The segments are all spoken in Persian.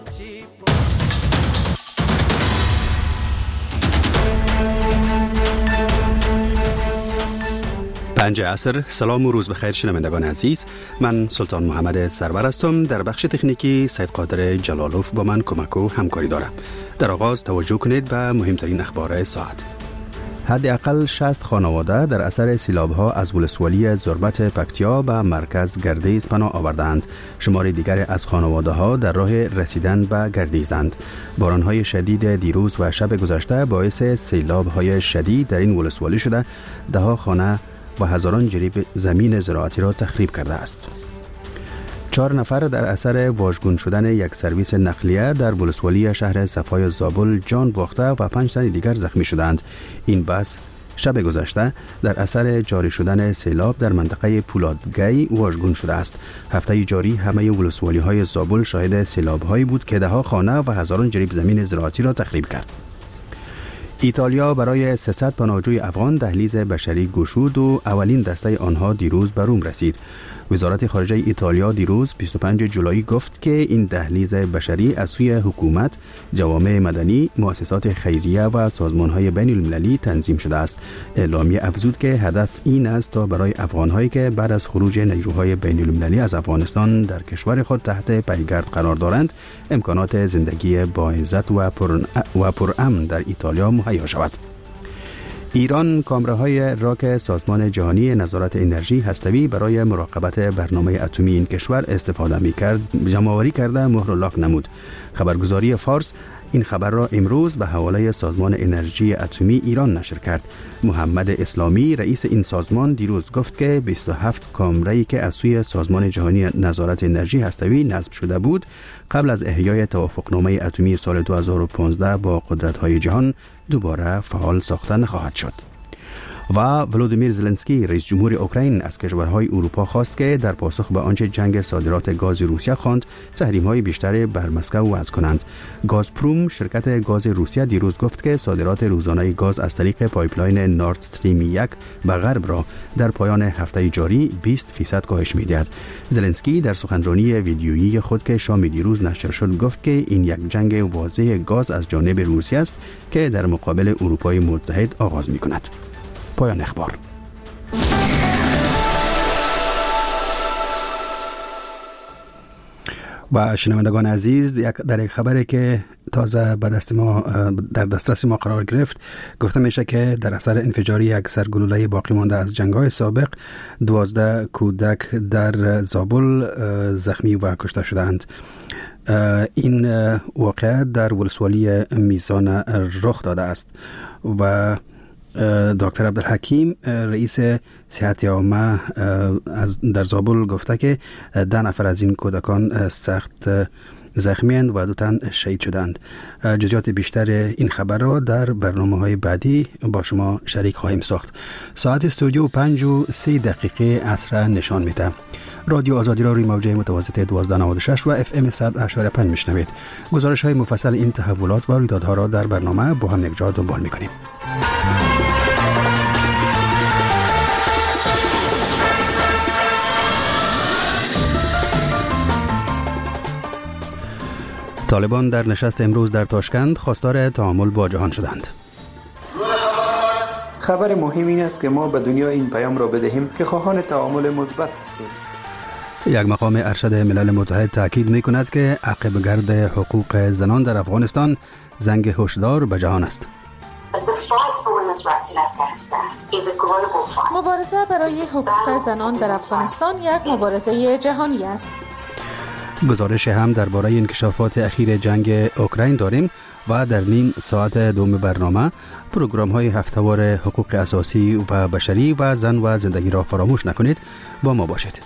پنج عصر. سلام و روز بخیر شنوندگان عزیز. من سلطان محمد سرور هستم. در بخش تکنیکی سید قادر جلالوف با من کمک و همکاری دارم. در آغاز توجه کنید به مهمترین اخبار ساعت. حداقل 60 خانواده در اثر سیلاب‌ها از ولسوالی زربت پکتیا به مرکز گردیز پناه آوردند. شمار دیگر از خانواده‌ها در راه رسیدن به گردیزند. باران‌های شدید دیروز و شب گذشته باعث سیلاب‌های شدید در این ولسوالی شده. ده‌ها خانه و هزاران جریب زمین زراعتی را تخریب کرده است. 4 نفر در اثر واژگون شدن یک سرویس نقلیه در ولسوالی شهر صفای زابل جان باخته و 5 تن دیگر زخمی شدند. این بس شب گذشته در اثر جاری شدن سیلاب در منطقه پولادگی واژگون شده است. هفته جاری همه ولسوالی‌های زابل شاهد سیلاب‌هایی بود که ده‌ها خانه و هزاران جریب زمین زراعتی را تخریب کرد. ایتالیا برای 300 پناهجوی افغان دهلیز بشری گشود و اولین دسته آنها دیروز به روم رسید. وزارت خارجه ایتالیا دیروز 25 جولای گفت که این دهلیز بشری از سوی حکومت، جوامع مدنی، مؤسسات خیریه و سازمان‌های بین المللی تنظیم شده است. اعلامیه افزود که هدف این است تا برای افغان‌هایی که بعد از خروج نیروهای بین المللی از افغانستان در کشور خود تحت پیگرد قرار دارند، امکانات زندگی باعزت و پرامن در ایتالیا مهیا شود. ایران کامراهای راک سازمان جهانی نظارت انرژی هسته‌ای برای مراقبت برنامه اتمی این کشور استفاده می‌کرد جمع‌آوری کرده مهر و لاک نمود. خبرگزاری فارس این خبر را امروز به حواله سازمان انرژی اتمی ایران نشر کرد. محمد اسلامی رئیس این سازمان دیروز گفت که 27 کامره‌ای که از سوی سازمان جهانی نظارت انرژی هسته‌ای نصب شده بود قبل از احیای توافقنامه اتمی سال 2015 با قدرت‌های جهان دوباره فعال ساخته نخواهد شد. و ولودیمیر زلنسکی رئیس جمهور اوکراین از کشورهای اروپا خواست که در پاسخ به آنچه جنگ صادرات گاز روسیه خواند تحریم‌های بیشتری بر مسکو وضع کنند. گازپروم شرکت گاز روسیه دیروز گفت که صادرات روزانه گاز از طریق پایپلاین نورد استریم 1 به غرب را در پایان هفته جاری 20% کاهش می‌دهد. زلنسکی در سخنرانی ویدیویی خود که شام دیروز نشر شد گفت که این یک جنگ واضح گاز از جانب روسیه است که در مقابل اروپای متحد آغاز می‌کند. پایان اخبار. و شنوندگان عزیز، در یک خبری که تازه در دسترس ما قرار گرفت گفته میشه که در اثر انفجار یک سرگلوله باقی مانده از جنگ‌های سابق 12 کودک در زابل زخمی و کشته شدند. این واقعه در ولسوالی میزان رخ داده است و دکتر عبدالحکیم رئیس صحت عامه در زابل گفته که 10 نفر از این کودکان سخت زخمی‌اند و 2 تن شهید شدند. جزئیات بیشتر این خبر را در برنامه‌های بعدی با شما شریک خواهیم ساخت. ساعت استودیو 5:03 عصر نشان میده. رادیو آزادی را روی موجه متوسط 1296 و FM 100.5 میشنوید. گزارش‌های مفصل این تحولات و رویدادها را در برنامه با هم یکجا دنبال می‌کنیم. طالبان در نشست امروز در تاشکند خواستار تعامل با جهان شدند. خبر مهم این است که ما به دنیا این پیام را بدهیم که خواهان تعامل مثبت هستیم. یک مقام ارشد ملل متحد تاکید می‌کند که عقب گرد حقوق زنان در افغانستان زنگ هشدار به جهان است. مبارزه برای حقوق زنان در افغانستان یک مبارزه جهانی است. گزارش هم درباره انکشافات اخیر جنگ اوکراین داریم و در نیم ساعت دوم برنامه پروگرام‌های هفته‌وار حقوق اساسی و بشری و زن و زندگی را فراموش نکنید. با ما باشید.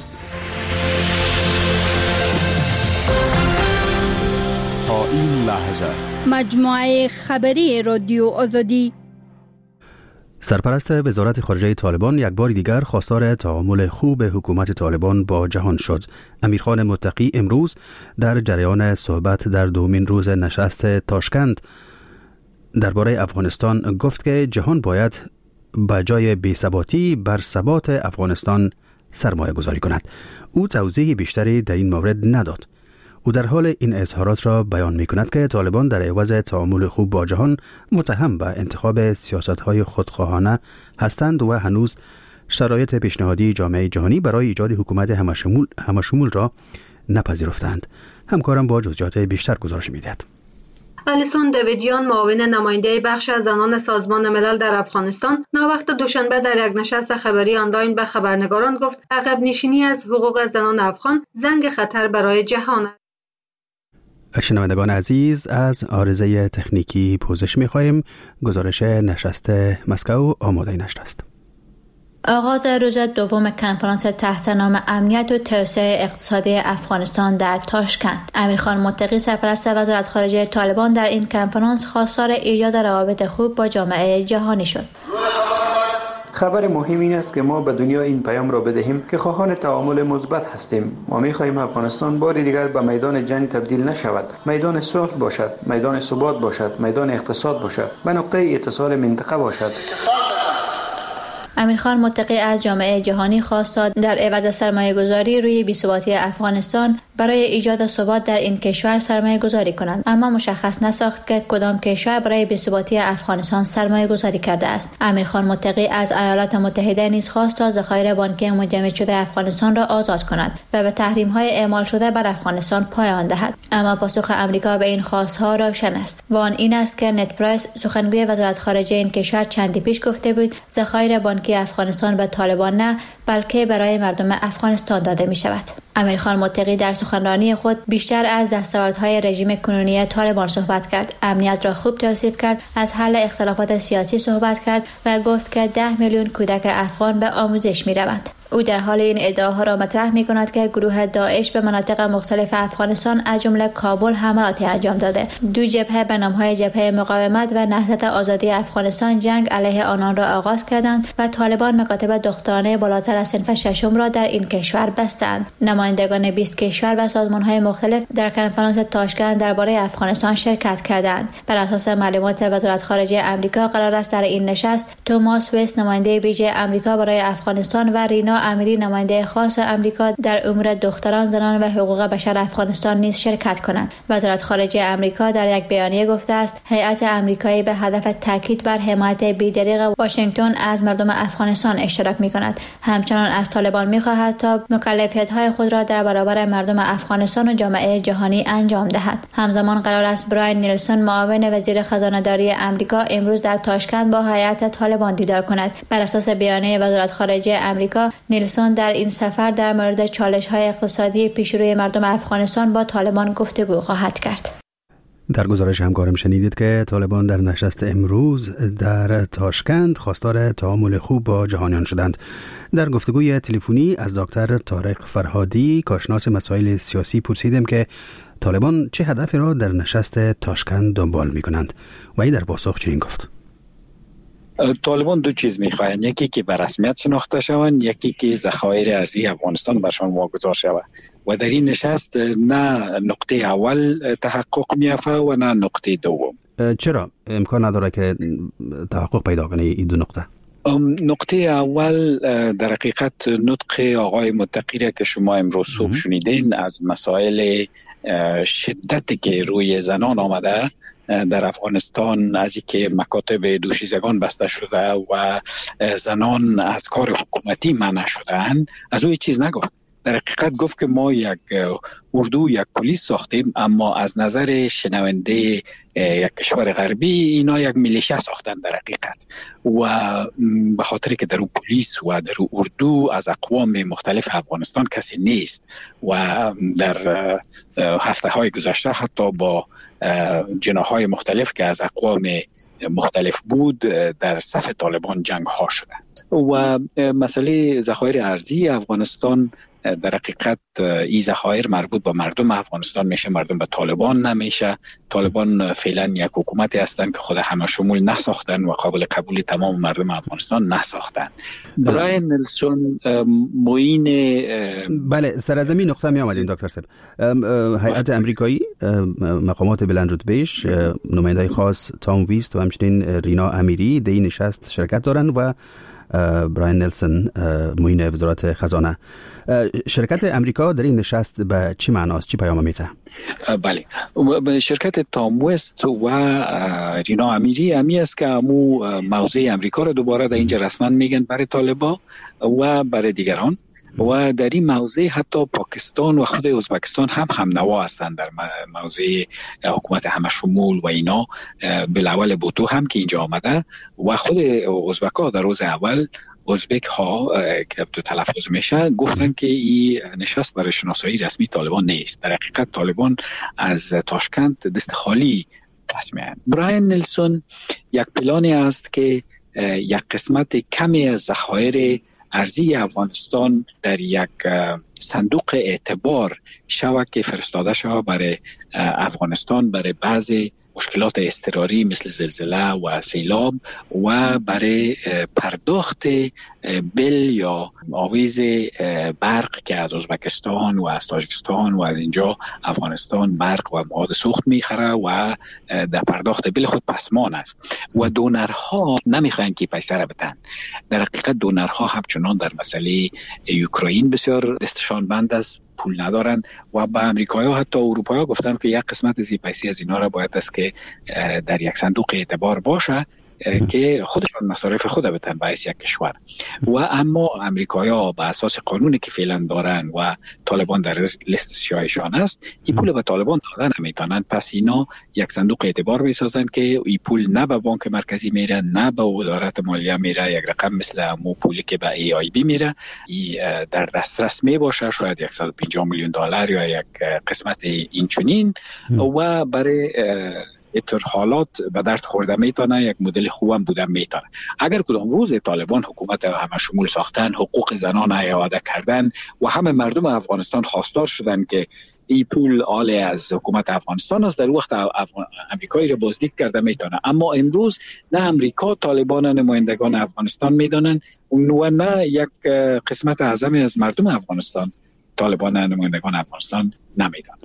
تا این لحظه مجموعه خبری رادیو آزادی. سرپرست وزارت خارجه طالبان یک بار دیگر خواستار تعامل خوب حکومت طالبان با جهان شد. امیرخان متقی امروز در جریان صحبت در دومین روز نشست تاشکند درباره افغانستان گفت که جهان باید به جای بی‌ثباتی بر ثبات افغانستان سرمایه گذاری کند. او توضیح بیشتری در این مورد نداد. او در حال این اظهارات را بیان می‌کند که طالبان در عوض تعامل خوب با جهان متهم به انتخاب سیاست‌های خودخواهانه هستند و هنوز شرایط پیشنهادی جامعه جهانی برای ایجاد حکومت همشمول را نپذیرفتند. همکارم با جزئیات بیشتر گزارش می‌دهد. الیسون دیویدیان، معاون نماینده بخش از زنان سازمان ملل در افغانستان، ناوقت دوشنبه در یک نشست خبری آنلاین به خبرنگاران گفت عقب نشینی از حقوق زنان افغان زنگ خطر برای جهان است. شنوندگان عزیز، از عارضه تکنیکی پوزش می‌خواهیم. گزارش نشست مسکو آماده نشده است. آغاز روز دوم کنفرانس تحت نام امنیت و توسعه اقتصادی افغانستان در تاشکند. امیرخان متقی، سرپرست وزارت خارجه طالبان، در این کنفرانس خواستار ایجاد روابط خوب با جامعه جهانی شد. خبر مهم این است که ما به دنیا این پیام را بدهیم که خواهان تعامل مثبت هستیم. ما می‌خواهیم افغانستان بار دیگر به میدان جنگ تبدیل نشود، میدان صلح باشد، میدان ثبات باشد، میدان اقتصاد باشد، به نقطه اتصال منطقه باشد. امیرخان متقی از جامعه جهانی خواست تا در عوض سرمایه‌گذاری روی بی‌ثباتی افغانستان برای ایجاد ثبات در این کشور سرمایه‌گذاری کنند، اما مشخص نساخت که کدام کشور برای بی‌ثباتی افغانستان سرمایه‌گذاری کرده است. امیرخان متقی از ایالات متحده نیز خواست تا ذخایر بانکی مجمد شده افغانستان را آزاد کند و به تحریم‌های اعمال شده بر افغانستان پایان دهد. اما پاسخ آمریکا به این خواست‌ها روشن است و آن این است که نت پرایس، سخنگوی وزارت خارجه این کشور، چندی پیش گفته بود ذخایر بانکی افغانستان به طالبان نه، بلکه برای مردم افغانستان داده می شود. امیرخان متقی در سخنرانی خود بیشتر از دستاوردهای رژیم کنونی طالبان صحبت کرد، امنیت را خوب توصیف کرد، از حل اختلافات سیاسی صحبت کرد و گفت که 10 میلیون کودک افغان به آموزش می روند. او در حال این ادعاها را مطرح می کند که گروه داعش به مناطق مختلف افغانستان از جمله کابل حملاتی انجام داده. دو جبهه به نام‌های جبهه مقاومت و نهضت آزادی افغانستان جنگ علیه آنان را آغاز کردند و طالبان مکاتب دخترانه بالاتر از صنف ششم را در این کشور بستند. نمایندگان 20 کشور و سازمان‌های مختلف در کنفرانس تاشکند درباره افغانستان شرکت کردند. بر اساس معلومات وزارت خارجه آمریکا قرار است در این نشست توماس ویس، نماینده ویژه آمریکا برای افغانستان، و رینا امیری، نماینده خاص آمریکا در امور دختران، زنان و حقوق بشر افغانستان نیز شرکت کنند. وزارت خارجه آمریکا در یک بیانیه گفته است هیئت آمریکایی به هدف تاکید بر حمایت بی‌دریغ واشنگتن از مردم افغانستان اشتراک می‌کند. همچنان از طالبان می‌خواهد تا مکلفیت‌های خود را در برابر مردم افغانستان و جامعه جهانی انجام دهد. همزمان قرار است براین نیلسون، معاون وزیر خزانه‌داری آمریکا، امروز در تاشکند با هیئت طالبان دیدار کند. بر اساس بیانیه وزارت خارجه آمریکا، نیلسون در این سفر در مورد چالش‌های اقتصادی پیشروی مردم افغانستان با طالبان گفتگو خواهد کرد. در گزارش همکارم شنیدید که طالبان در نشست امروز در تاشکند خواستار تعامل خوب با جهانیان شدند. در گفتگوی تلفنی از دکتر طارق فرهادی، کارشناس مسائل سیاسی، پرسیدیم که طالبان چه هدفی را در نشست تاشکند دنبال می‌کنند و این در پاسخ چنین گفت: طالبان دو چیز میخواهند، یکی که به رسمیت شناخته شوند، یکی که ذخایر ارزی افغانستان برشان واگذار شود و در این نشست نه نقطه اول تحقق میافته و نه نقطه دوم. چرا امکان نداره که تحقق پیدا کنه این دو نقطه؟ نقطه اول در حقیقت نطق آقای متقی که شما امروز صبح شنیدین از مسائل شدتی که روی زنان آمده در افغانستان، از اینکه مکاتب دوشیزگان بسته شده و زنان از کار حکومتی منع شدن، از او چیز نگفت. در حقیقت گفت که ما یک اردو، یک پلیس ساختیم، اما از نظر شنونده یک کشور غربی اینا یک میلیشه ساختن در حقیقت، و به خاطر که در اون پلیس و در اون اردو از اقوام مختلف افغانستان کسی نیست و در هفته های گذشته حتی با جناحهای مختلف که از اقوام مختلف بود در صف طالبان جنگ ها شده و مسئله ذخایر ارزی افغانستان در حقیقت این ذخایر مربوط به مردم افغانستان میشه، مردم به طالبان نمیشه. طالبان فعلا یک حکومتی هستند که خود همه شمول نساختن و قابل قبول تمام مردم افغانستان نساختن. براین نیلسون معین بله سرزمین نقطه می آمدیم دکتر صاحب. هیئت امریکایی، مقامات بلند رتبهش، نمایندای خاص تام ویست و همچنین رینا امیری در این نشست شرکت دارند و براین نلسون معین وزارت خزانه. شرکت امریکا در این نشست به چی معناست، چی پیام میده؟ بله، شرکت تاموست و رینا امیری همی است که موضع امریکا را دوباره در اینجا رسما میگن برای طالبان و برای دیگران، و در این موضع حتی پاکستان و خود ازبکستان هم نوا هستند در موضع حکومت همه شمول و اینا. بالاول بوتو هم که اینجا آمده و خود ازبک‌ها در روز اول ازبک ها که تو تلفظ میشه گفتن که این نشست برای شناسایی رسمی طالبان نیست. در حقیقت طالبان از تاشکند دست خالی پس میآیند. براین نلسون یک پلانی است که یک قسمت کمی از ذخایر ارزی افغانستان در یک صندوق اعتبار شود که فرستاده شود برای افغانستان برای بعضی مشکلات اضطراری مثل زلزله و سیلاب و برای پرداخت بل یا آویز برق که از ازبکستان و از تاجیکستان و از اینجا افغانستان برق و مواد سوخت میخره و در پرداخت بل خود پسمان است و دونرها نمیخواین که پیسه را بدن. در حقیقت دونرها همچنان در مسئله اوکراین بسیار دستشان بند است، پول ندارن و با امریکایی‌ها حتی اروپایی‌ها گفتن که یک قسمت از این پیسه از اینا را باید است که در یک صندوق اعتبار باشه که خودشان مصارف خود بتن باعث یک کشور. و اما امریکایی‌ها به اساس قانونی که فعلا دارن و طالبان در لیست سیاهشان است، این پول به طالبان دادن نمیتونن. پس اینا یک صندوق اعتبار میسازن که این پول نه به بانک مرکزی میره نه به وزارت مالیه میره، یک رقم مثل امو پولی که به ای آی بی میره در دسترس می باشه، شاید $150 میلیون یا یک قسمت اینچنین و برای اینطور حالات به درد خورده میتونه، یک مدل خوبم بودن میتونه. اگر کدام روز طالبان حکومت همه شمول ساختن، حقوق زنان اعاده کردن و همه مردم افغانستان خواستار شدن که این پول آل از حکومت افغانستان است، در وقت امریکایی را بازدید کرده میتونه. اما امروز نه امریکا طالبان نمایندگان افغانستان میدانن و نه یک قسمت اعظمی از مردم افغانستان طالبان نمایندگان افغانستان نمیدانن.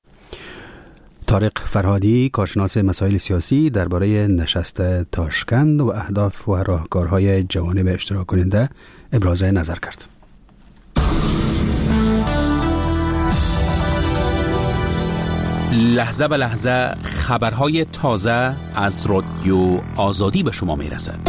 طارق فرهادی، کارشناس مسائل سیاسی، درباره نشست تاشکند و اهداف و راهکارهای جوانب اشتراک کننده ابراز نظر کرد. لحظه به لحظه خبرهای تازه از رادیو آزادی به شما میرسد.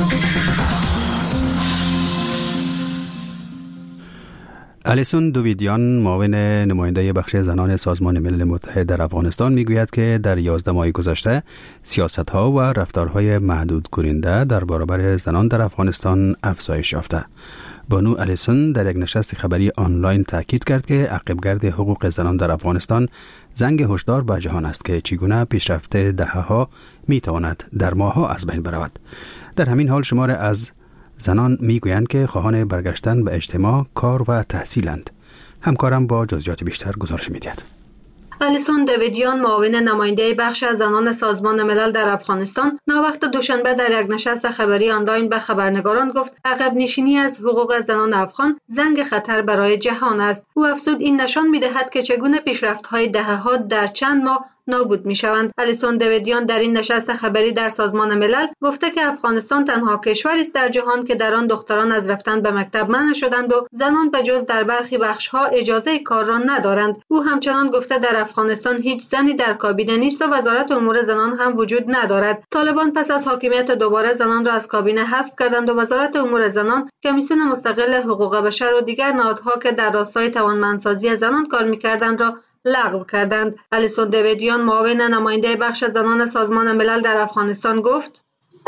الیسون دویدیان، معاون نماینده بخش زنان سازمان ملل متحد در افغانستان، میگوید که در 11 ماه گذشته سیاست‌ها و رفتارهای محدود کننده در برابر زنان در افغانستان افزایش یافته. بانو الیسون در یک نشست خبری آنلاین تاکید کرد که عقبگرد حقوق زنان در افغانستان زنگ هشدار به جهان است که چگونه پیشرفت دهه‌ها میتواند در ماه‌ها از بین برود. در همین حال شمار از زنان میگویند که خواهان برگشتن به اجتماع، کار و تحصیلند. همکارم با جزئیات بیشتر گزارش می‌دهد. الیسون دویدیان، معاون نماینده بخش از زنان سازمان ملل در افغانستان، ناوقت دوشنبه در یک نشست خبری آنلاین به خبرنگاران گفت عقب نشینی از حقوق زنان افغان زنگ خطر برای جهان است. او افزود این نشان می‌دهد که چگونه پیشرفت‌های دهه‌ها در چند ماه نابود می‌شوند. الیسون دویدیان در این نشست خبری در سازمان ملل گفته که افغانستان تنها کشوری است در جهان که در آن دختران از رفتن به مکتب منع شدند و زنان به جز در برخی بخش‌ها اجازه کار را ندارند. او همچنان گفته در افغانستان هیچ زنی در کابینه نیست و وزارت امور زنان هم وجود ندارد. طالبان پس از حاکمیت دوباره زنان را از کابینه حذف کردند و وزارت امور زنان، کمیسیون مستقل حقوق بشر و دیگر نهادها که در راستای توانمندسازی زنان کار می‌کردند را لغو کردند. الیسون دویدیان، معاون نماینده بخش زنان سازمان ملل در افغانستان گفت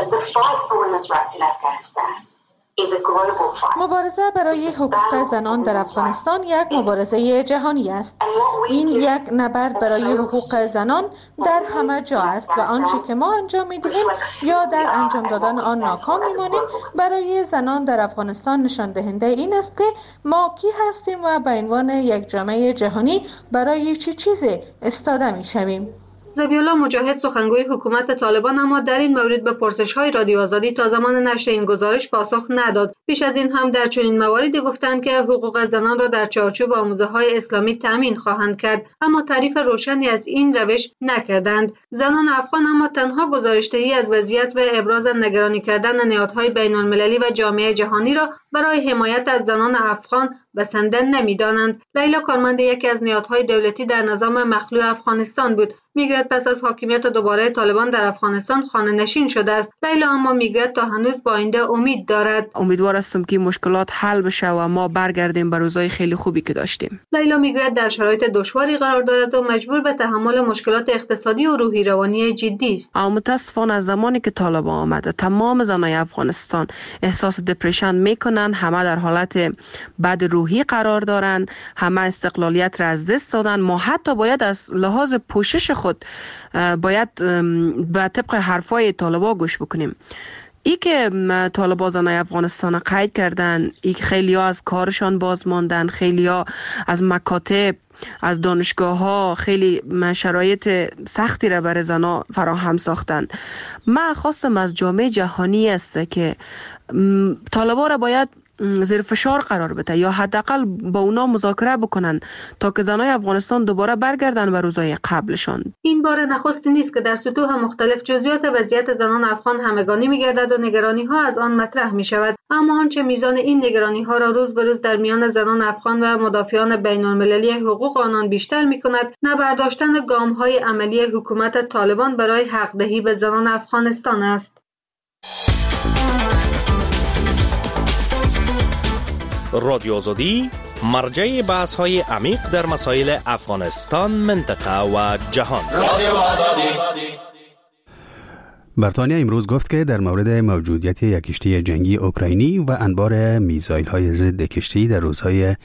مبارزه برای حقوق زنان در افغانستان یک مبارزه جهانی است. این یک نبرد برای حقوق زنان در همه جا است و آنچه که ما انجام می‌دهیم یا در انجام دادن آن ناکام می‌مانیم برای زنان در افغانستان نشان دهنده این است که ما کی هستیم و به عنوان یک جامعه جهانی برای چه چیزی ایستاده می‌شویم. ذبیحالله مجاهد سخنگوی حکومت طالبان اما در این مورد به پرسش‌های رادیو آزادی تا زمان نشر این گزارش پاسخ نداد. پیش از این هم در چنین مواردی گفتند که حقوق زنان را در چارچوب آموزه‌های اسلامی تامین خواهند کرد، اما تعریف روشنی از این روش نکردند. زنان افغان اما تنها گزارش‌دهی از وضعیت و ابراز نگرانی کردن نهادهای بین‌المللی و جامعه جهانی را برای حمایت از زنان افغان بسنده نمی‌دانند. لیلا کارمند یکی از نهادهای دولتی در نظام مخلوع افغانستان بود. میگوید پس از حاکمیت دوباره طالبان در افغانستان خانه‌نشین شده است. لیلا اما میگوید تا هنوز با آینده امید دارد. امیدوار هستم که مشکلات حل بشه و ما برگردیم به روزهای خیلی خوبی که داشتیم. لیلا میگوید در شرایط دشواری قرار دارد و مجبور به تحمل مشکلات اقتصادی و روحی روانی جدی است. اما متاسفانه از زمانی که طالبان آمده تمام زنای افغانستان احساس دپرشن میکنن، همه در حالت بد روحی قرار دارن، همه استقلالیت را از دست دادن. ما حتی باید از لحاظ پوشش خود باید به طبق حرفای طالبان گوش بکنیم. ای که طالبان زنای افغانستان قید کردن، ای که خیلی ها از کارشان باز ماندن، خیلی ها از مکاتب، از دانشگاه ها خیلی شرایط سختی را برای زنها فراهم ساختن. من خواستم از جامعه جهانی است که طالبان را باید زیر فشار قرار بده یا حداقل با اونا مذاکره بکنن تا که زنای افغانستان دوباره برگردن به روزای قبلشان. این بار نخست نیست که در سطوح مختلف جزئیات وضعیت زنان افغان همگانی می‌گردد و نگرانی‌ها از آن مطرح می‌شود، اما آنچه میزان این نگرانی‌ها را روز به روز در میان زنان افغان و مدافعان بین‌المللی حقوق آنان بیشتر می‌کند، نبرداشتن گام‌های عملی حکومت طالبان برای حق‌دهی به زنان افغانستان است. رادیو آزادی مرجع بحث‌های عمیق در مسائل افغانستان، منطقه و جهان. رادیو آزادی. بریتانیا امروز گفت که در مورد موجودیت یک کشتی جنگی اوکراینی و انبار میزایل‌های ضد کشتی در روزهای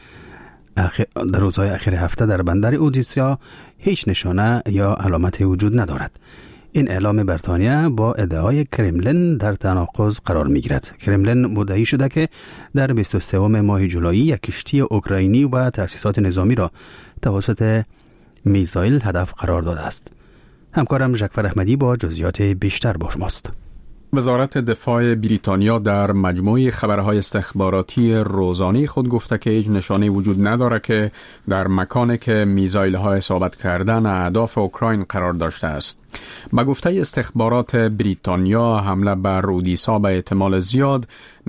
اخیر هفته در بندر اودیسا هیچ نشانه یا علامت وجود ندارد. این اعلام بریتانیا با ادعای کرملین در تناقض قرار می‌گیرد. کرملین مدعی شده که در 23 ماه جولای یک کشتی اوکراینی و تأسیسات نظامی را توسط میزایل هدف قرار داده است. همکارم جعفر احمدی با جزئیات بیشتر با شماست. وزارت دفاع بریتانیا در مجموعه خبرهای استخباراتی روزانه خود گفته که هیچ نشانه وجود نداره که در مکانی که میزایل‌ها اصابت کردن اهداف اوکراین قرار داشته است. با گفته استخبارات بریتانیا، حمله بر اودیسا به احتمال زیاد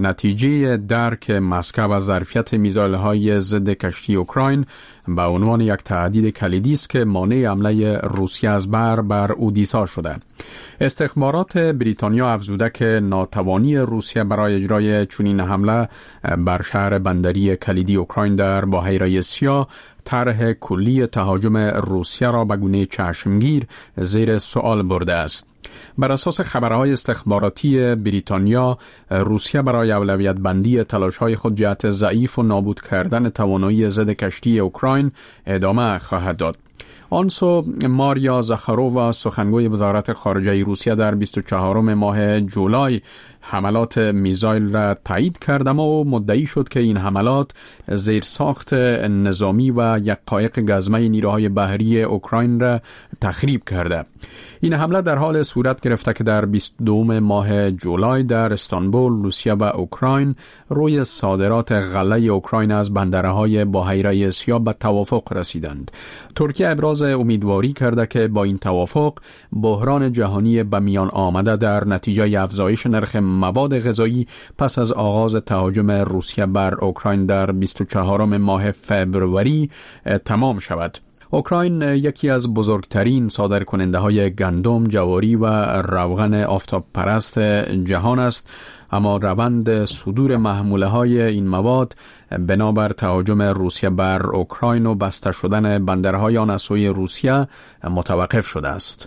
نتیجه درک مسکو از ظرفیت میزایل‌های ضد کشتی اوکراین به عنوان یک تهدید کلیدی است که مانع حمله روسیه از بر اودیسا شده. استخبارات بریتانیا افزوده که ناتوانی روسیه برای اجرای چنین حمله بر شهر بندری کلیدی اوکراین در بحیره سیاه طرح کلی تهاجم روسیه را به گونه چشمگیر زیر سوال برده است. بر اساس خبرهای استخباراتی بریتانیا، روسیه برای اولویت بندی تلاش‌های خود جهت ضعیف و نابود کردن توانایی ضد کشتی اوکراین ادامه خواهد داد. آنسو ماریا زاخارووا، سخنگوی وزارت خارجه روسیه، در 24 ماه جولای حملات میزایل را تایید کرد، اما مدعی شد که این حملات زیرساخت نظامی و یقایق گزمه نیروهای بحری اوکراین را تخریب کرده. این حمله در حال صورت گرفته که در 22 ماه جولای در استانبول روسیه و اوکراین روی صادرات غله اوکراین از بندرهای بحیره سیاه به توافق رسیدند. ترکیه ابراز امیدواری کرده که با این توافق بحران جهانی به میان آمده در نتیجه افزایش نرخ مواد غذایی پس از آغاز تهاجم روسیه بر اوکراین در 24 ماه فبروری تمام شود. اوکراین یکی از بزرگترین صادرکننده‌های گندم، جواری و روغن آفتاب پرست جهان است، اما روند صدور محموله‌های این مواد بنابر تهاجم روسیه بر اوکراین و بسته شدن بندرهای آن از سوی روسیه متوقف شده است.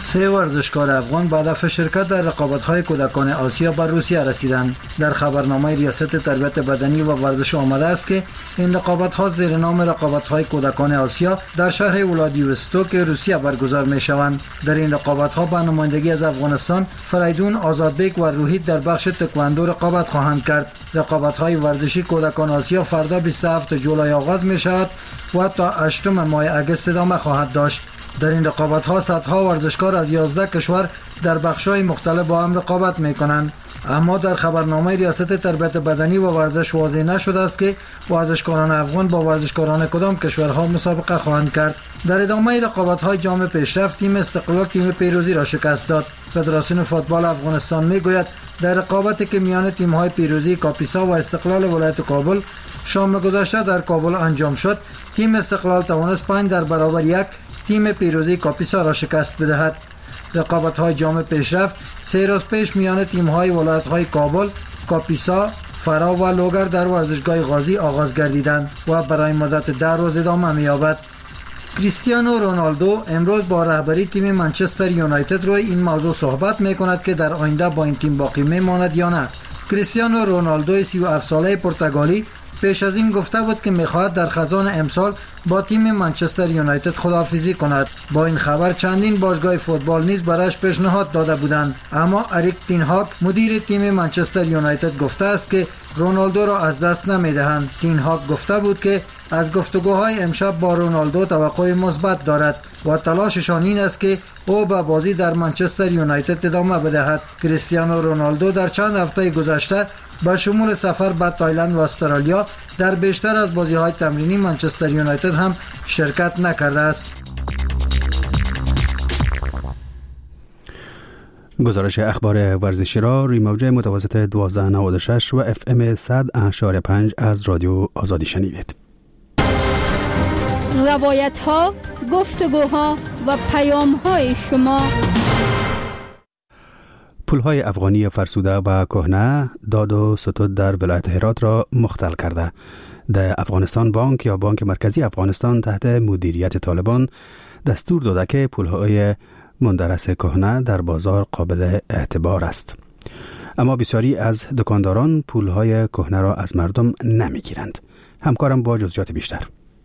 3 ورزشکار افغان با هدف شرکت در رقابت‌های کودکان آسیا به روسیه رسیدند. در خبرنامه ریاست تربیت بدنی و ورزش آمده است که این رقابت‌ها زیر نام رقابت‌های کودکان آسیا در شهر ولادیوستوک روسیه برگزار می‌شوند. در این رقابت‌ها با نمایندگی از افغانستان، فریدون آزادبیک و روحید در بخش تکواندو رقابت خواهند کرد. رقابت‌های ورزشی کودکان آسیا فردا 27 جولای آغاز می‌شود و تا 8 ماه اگست ادامه خواهد داشت. در این رقابت‌ها صدها ورزشکار از 11 کشور در بخش‌های مختلف با هم رقابت می‌کنند. اما در خبرنامه ریاست تربیت بدنی و ورزش واضح نشده است که ورزشکاران افغان با ورزشکاران کدام کشورها مسابقه خواهند کرد. در ادامه رقابت‌های جام پیشرفت، تیم استقلال تیم پیروزی را شکست داد. فدراسیون فوتبال افغانستان می‌گوید در رقابتی که میان تیم‌های پیروزی کاپیسا و استقلال ولایت کابل شام گذشته در کابل انجام شد، تیم استقلال توانست 5-1 تیم پیروزی کاپیسا را شکست بدهد. رقابت‌های جام پیشرفت 3 روز پیش میان تیم‌های ولایت‌های کابل، کاپیسا، فرا و لوگر در ورزشگاه غازی آغاز گردیدند و برای مدت 10 روز ادامه می‌یابد. کریستیانو رونالدو امروز با رهبری تیم منچستر یونایتد روی این موضوع صحبت می‌کند که در آینده با این تیم باقی می‌ماند یا نه. کریستیانو رونالدو 37 ساله پرتغالی پیش از این گفته بود که می‌خواهد در خزان امسال با تیم منچستر یونایتد خداحافظی کند. با این خبر چندین باشگاه فوتبال نیز برایش پیشنهاد داده بودند، اما اریک تین هاگ مدیر تیم منچستر یونایتد گفته است که رونالدو را از دست نمی‌دهند. تین هاگ گفته بود که از گفتگوهای امشب با رونالدو توقع مثبت دارد و تلاششان این است که او به بازی در منچستر یونایتد ادامه بدهد. کریستیانو رونالدو در چند هفته گذشته با شمول سفر به تایلند و استرالیا در بیشتر از بازی‌های تمرینی منچستر یونایتد هم شرکت نکرده است. گزارش اخبار ورزشی را روی موج متوسط 1296 و FM 100.5 از رادیو آزادی شنیدید. روایت ها، گفتگوها و پیام های شما. پولهای افغانی فرسوده و کهنه داد و ستود در ولایت هرات را مختل کرده. در افغانستان بانک یا بانک مرکزی افغانستان تحت مدیریت طالبان دستور داده که پولهای مندرس کهنه در بازار قابل اعتبار است. اما بسیاری از دکانداران پولهای کهنه را از مردم نمیگیرند. همکارم با جزئیات بیشتر.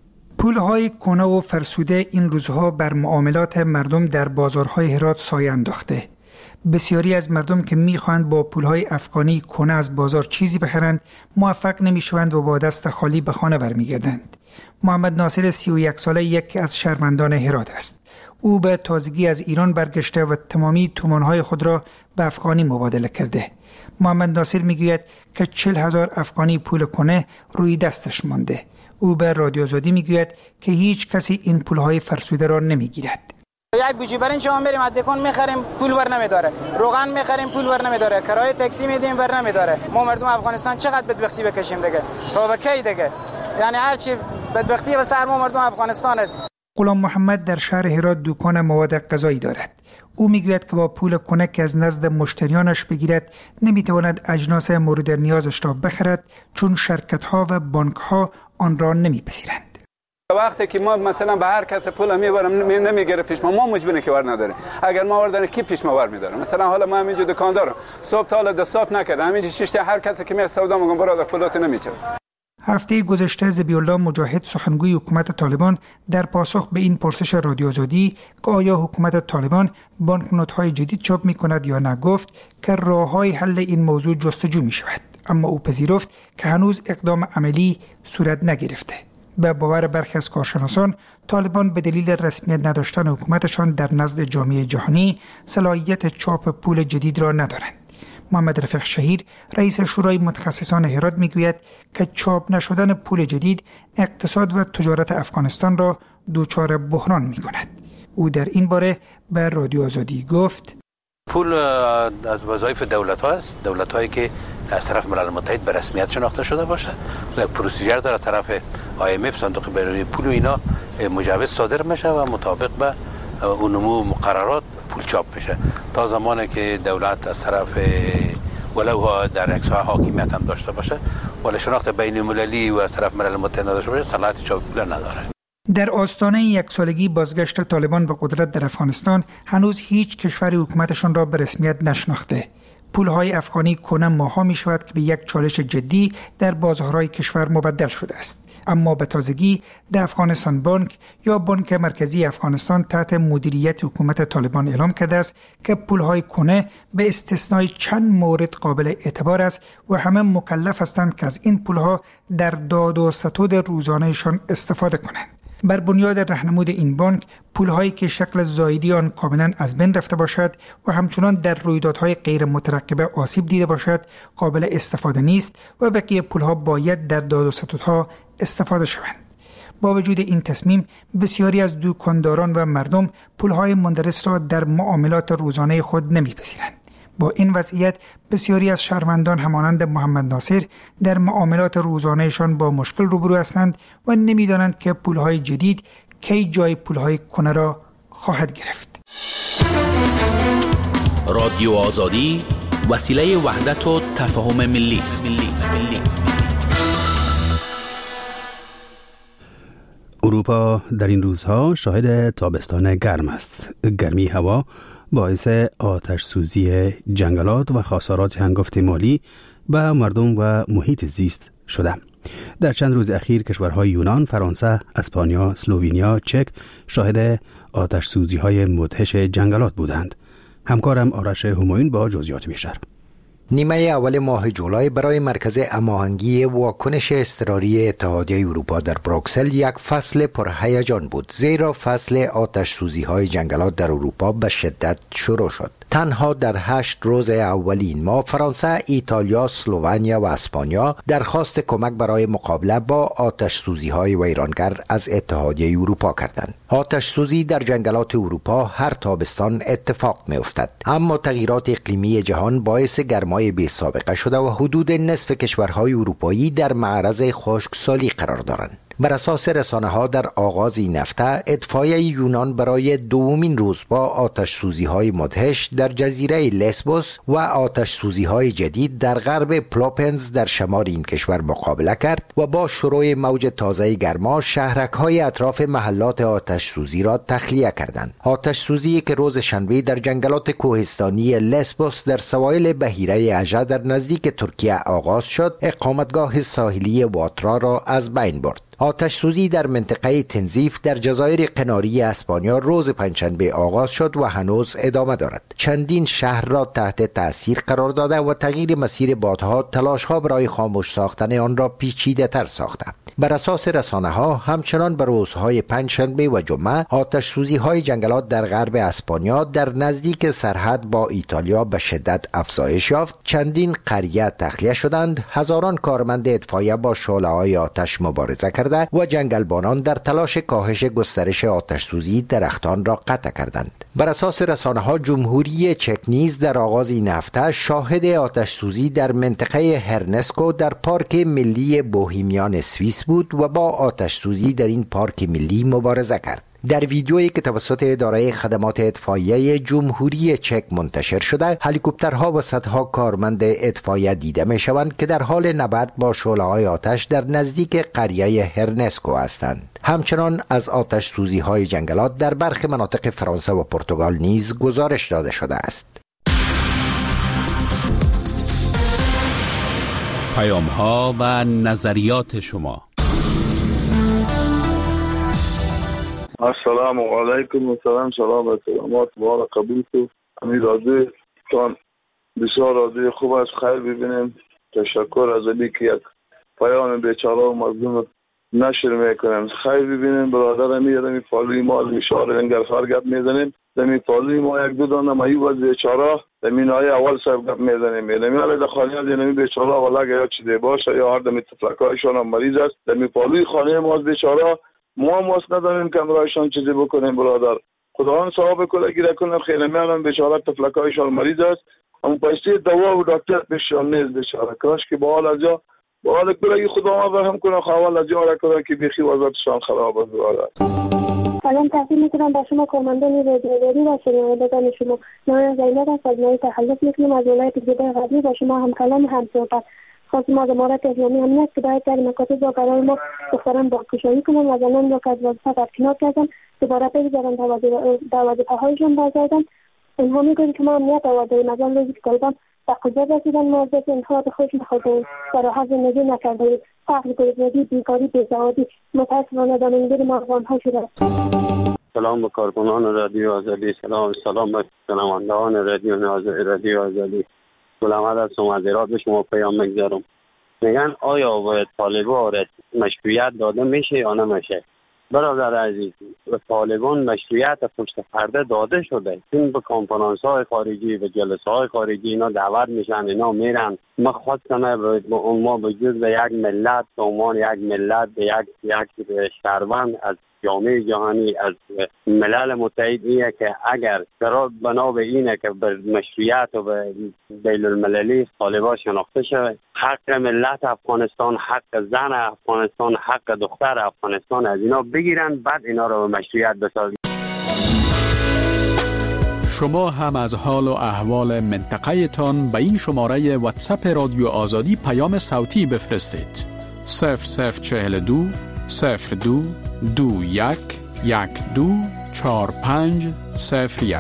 پولهای کهنه و فرسوده این روزها بر معاملات مردم در بازارهای هرات سایه انداخته. بسیاری از مردم که میخواهند با پولهای افغانی کهنه از بازار چیزی بخرند موفق نمیشوند و با دست خالی به خانه برمیگردند. محمد ناصر 31 ساله یکی از شهروندان هرات است. او به تازگی از ایران برگشته و تمامی تومانهای خود را به افغانی مبادله کرده. محمد ناصر میگوید که 40,000 افغانی پول کهنه روی دستش مانده. او به رادیو آزادی میگوید که هیچ کسی این پولهای فرسوده را نمیگیرد. یک گوجه برنج شما میریم از دکان میخریم پول ور نمیداره، روغن میخریم پول ور نمیداره، کرایه تاکسی میدیم ور نمیداره. ما مردم افغانستان چقدر بدبختی بکشیم دیگه؟ تا به کی دیگه؟ یعنی هر چی بدبختی و سر ما مردم افغانستان. غلام محمد در شهر هرات دکان مواد غذایی دارد. او میگوید که با پول کهنه که از نزد مشتریانش بگیرد نمیتواند اجناس مورد نیازش را بخرد چون شرکت‌ها و بانک‌ها آن را نمیپذیرند. وقتی که ما مثلا به هر کس پول میبرم نمیگیره پیش ما مجبوریم که ور نداره. اگر ما وردن کی پیش ما ور میداره؟ مثلا حالا ما همینجا دکاندارم صبح تا حالا دستاپ نکردم، همینجا شش هر کسی که می سودا میگم برادر پولات نمیچه. هفته گذشته ذبیح الله مجاهد سخنگوی حکومت طالبان در پاسخ به این پرسش رادیو آزادی که آیا حکومت طالبان بانکنوت‌های جدید چاپ می‌کند یا نه گفت که راه‌های حل این موضوع جستجو می‌شود، اما او پذیرفت که هنوز اقدام عملی صورت نگرفته. به باور برخی از کارشناسان طالبان به دلیل رسمیت نداشتن حکومتشان در نزد جامعه جهانی صلاحیت چاپ پول جدید را ندارند. محمد رفیق شهیر رئیس شورای متخصصان هرات میگوید که چاپ نشدن پول جدید اقتصاد و تجارت افغانستان را دچار بحران میکند. او در این باره به رادیو آزادی گفت پول از وظایف دولت‌ها است، دولت‌هایی که از طرف ملل متحد به رسمیت شناخته شده باشه، یک پروسیجر داره طرف IMF صندوق بین‌المللی پول و اینا مجوز صادر میشه و مطابق به اونمو مقررات پول چاپ میشه. تا زمانی که دولت از طرف ولو در یک ساحه حاکمیت هم داشته باشه ولی شناخت بین المللی و از طرف ملل متحد نداشته باشه صلاحیت چاپ پول نداره. در آستانه یک سالگی بازگشت طالبان به قدرت در افغانستان هنوز هیچ کشوری حکومتشان را به رسمیت نشناخته. پولهای افغانی کهنه ماها می شود که به یک چالش جدی در بازارهای کشور مبدل شده است. اما به تازگی در افغانستان بانک یا بانک مرکزی افغانستان تحت مدیریت حکومت طالبان اعلام کرده است که پولهای کهنه به استثنای چند مورد قابل اعتبار است و همه مکلف هستند که از این پولها در داد و ستد روزانهشان استفاده کنند. بر بنیاد راهنمود این بانک، پولهایی که شکل زایدی آن کاملا از بین رفته باشد و همچنان در رویدادهای غیر مترقبه آسیب دیده باشد قابل استفاده نیست و بقیه پولها باید در داد و ستدها استفاده شوند. با وجود این تصمیم، بسیاری از دکانداران و مردم پولهای مندرس را در معاملات روزانه خود نمی‌پذیرند. با این وضعیت بسیاری از شهروندان همانند محمد ناصر در معاملات روزانهشان با مشکل روبرو هستند و نمی‌دانند که پولهای جدید کی جای پولهای کهنه را خواهد گرفت. رادیو آزادی وسیله وحدت و تفاهم ملی است. اروپا در این روزها شاهد تابستان گرم است. گرمی هوا باعث آتش سوزی جنگلات و خسارات هنگفت مالی به مردم و محیط زیست شده. در چند روز اخیر کشورهای یونان، فرانسه، اسپانیا، اسلوونیا، چک شاهد آتش سوزی های مدهش جنگلات بودند. همکارم آرش همایون با جزئیات بیشتر. نیمه اول ماه جولای برای مرکز هماهنگی واکنش اضطراری اتحادیه اروپا در بروکسل یک فصل پرهیجان بود، زیرا فصل آتش سوزی های جنگلات در اروپا به شدت شروع شد. تنها در 8 روز اول این ماه فرانسه، ایتالیا، اسلوونیا و اسپانیا درخواست کمک برای مقابله با آتش سوزی های ویرانگر از اتحادیه اروپا کردند. آتش سوزی در جنگلات اروپا هر تابستان اتفاق می افتد، اما تغییرات اقلیمی جهان باعث گرمای بی سابقه شده و حدود نصف کشورهای اروپایی در معرض خشکسالی قرار دارند. بر اساس رسانه‌ها در آغاز این هفته، اطفای یونان برای دومین روز با آتش سوزی‌های مدهش در جزیره لسبوس و آتش سوزی‌های جدید در غرب پلوپنز در شمال این کشور مقابله کرد و با شروع موج تازه گرما شهرک‌های اطراف محلات آتش سوزی را تخلیه کردند. آتش سوزی که روز شنبه در جنگلات کوهستانی لسبوس در سواحل بحیره اژه در نزدیک ترکیه آغاز شد، اقامتگاه ساحلی واترا را از بین برد. آتش سوزی در منطقه تنزیف در جزایر قناری اسپانیا روز پنجشنبه آغاز شد و هنوز ادامه دارد. چندین شهر را تحت تأثیر قرار داده و تغییر مسیر بادها تلاش‌ها برای خاموش ساختن آن را پیچیده‌تر ساخته. بر اساس رسانه‌ها همچنان بر روزهای پنجشنبه و جمعه آتش سوزی‌های جنگلات در غرب اسپانیا در نزدیک سرحد با ایتالیا به شدت افزایش یافت. چندین قریه تخلیه شدند، هزاران کارمند اطفایه با شعله‌های آتش مبارزه کردند و جنگلبانان در تلاش کاهش گسترش آتش سوزی درختان را قطع کردند. بر اساس رسانه‌ها جمهوری چک نیز در آغاز این هفته شاهد آتش سوزی در منطقه هرنسکو در پارک ملی بوهیمیان سوئیس بود و با آتش سوزی در این پارک ملی مبارزه کرد. در ویدیویی که توسط اداره خدمات اطفائیه جمهوری چک منتشر شده، هلیکوپترها و صدها کارمند اطفائیه دیده می‌شوند که در حال نبرد با شعله‌های آتش در نزدیک قریه هرنسکو هستند. همچنان از آتش سوزی‌های جنگلات در برخی مناطق فرانسه و پرتغال نیز گزارش داده شده است. پیام‌ها و نظریات شما. السلام علیکم و سلام و سلامات بار قبول تو امید رادیو تان بسیار رادیو خوب است، خیر ببینیم. تشکر از علی که یک پیام بیچاره و مظلوم نشر میکنیم. خیر ببینیم برادر می فالوی ما اشاره انگلفار گپ میزنیم، دمی فالوی ما یک دو دانه مایو از بیچاره دمی نای اول سر گپ میزنیم. نمی علی دخانیه دمی بیچاره ولا یا چیزی باشه یا هر دمی تفلکایشان مریض است، دمی فالوی خانه ما از بیچاره ما نداریم که امرایشان چیزی بکنیم. برادر خداوند ثواب کله گیره کنه. خیلی میانم بیچاره تفلکایشان مریض است، اما پیسه دوا و دکتر بهشان نیست بیچاره. کاش که با حال از جا با حال کله خداوند رحم کنه، خوال از جا را کنه که بیخی وضعیتشان خراب است. برادر سلام تحصیل میکنم با شما کارمندان رادیویی و شنوندگان شما. من زینب از مای تحلف میکنم از ولایت جده غربی با شما هم کلام هم صحبت خواستیم از امارت اسلامی هم نیست که باید در مکاتب با برای ما دختران باکشایی کنن و زنان را که از وظیفه برکنار کردن دوباره بگذارن در وظیفه‌هایشان برگردن. اینها میگویند که ما امنیت آورده‌ایم از آن روزی که طالبان به قدرت رسیدن ما از دست اینها به خودشون بخواهیم و راحت زندگی نکرده‌ایم. فقر، گرسنگی، بیکاری، بیسوادی متأسفانه دامنگیر ما افغان‌ها شده است. سلام به کارکنان رادیو آزادی، سلام به شنوندگان رادیو آزادی. سلامت هستم، از ایراد به شما پیام میگذارم. میگن آیا به طالبان مشروعیت داده میشه یا نمیشه؟ برادر عزیز، به طالبان مشروعیت پشت پرده داده شده. این به کنفرانس های خارجی، به جلسه های خارجی اینا دعوت میشن، اینا میرن. ما خواستم ما به جز به یک ملت، به عنوان یک ملت، به یک شهروند از جامعه جهانی، از ملل متحد اینه که اگر قرار بنا به اینه که به مشروعیت و به بین المللی طالبان شناخته شود، حق ملت افغانستان، حق زن افغانستان، حق دختر افغانستان از اینا بگیرن، بعد اینا رو به مشروعیت بسازن. شما هم از حال و احوال منطقه تان به این شماره واتساپ رادیو آزادی پیام صوتی بفرستید. 0042 02 21 12 45 01.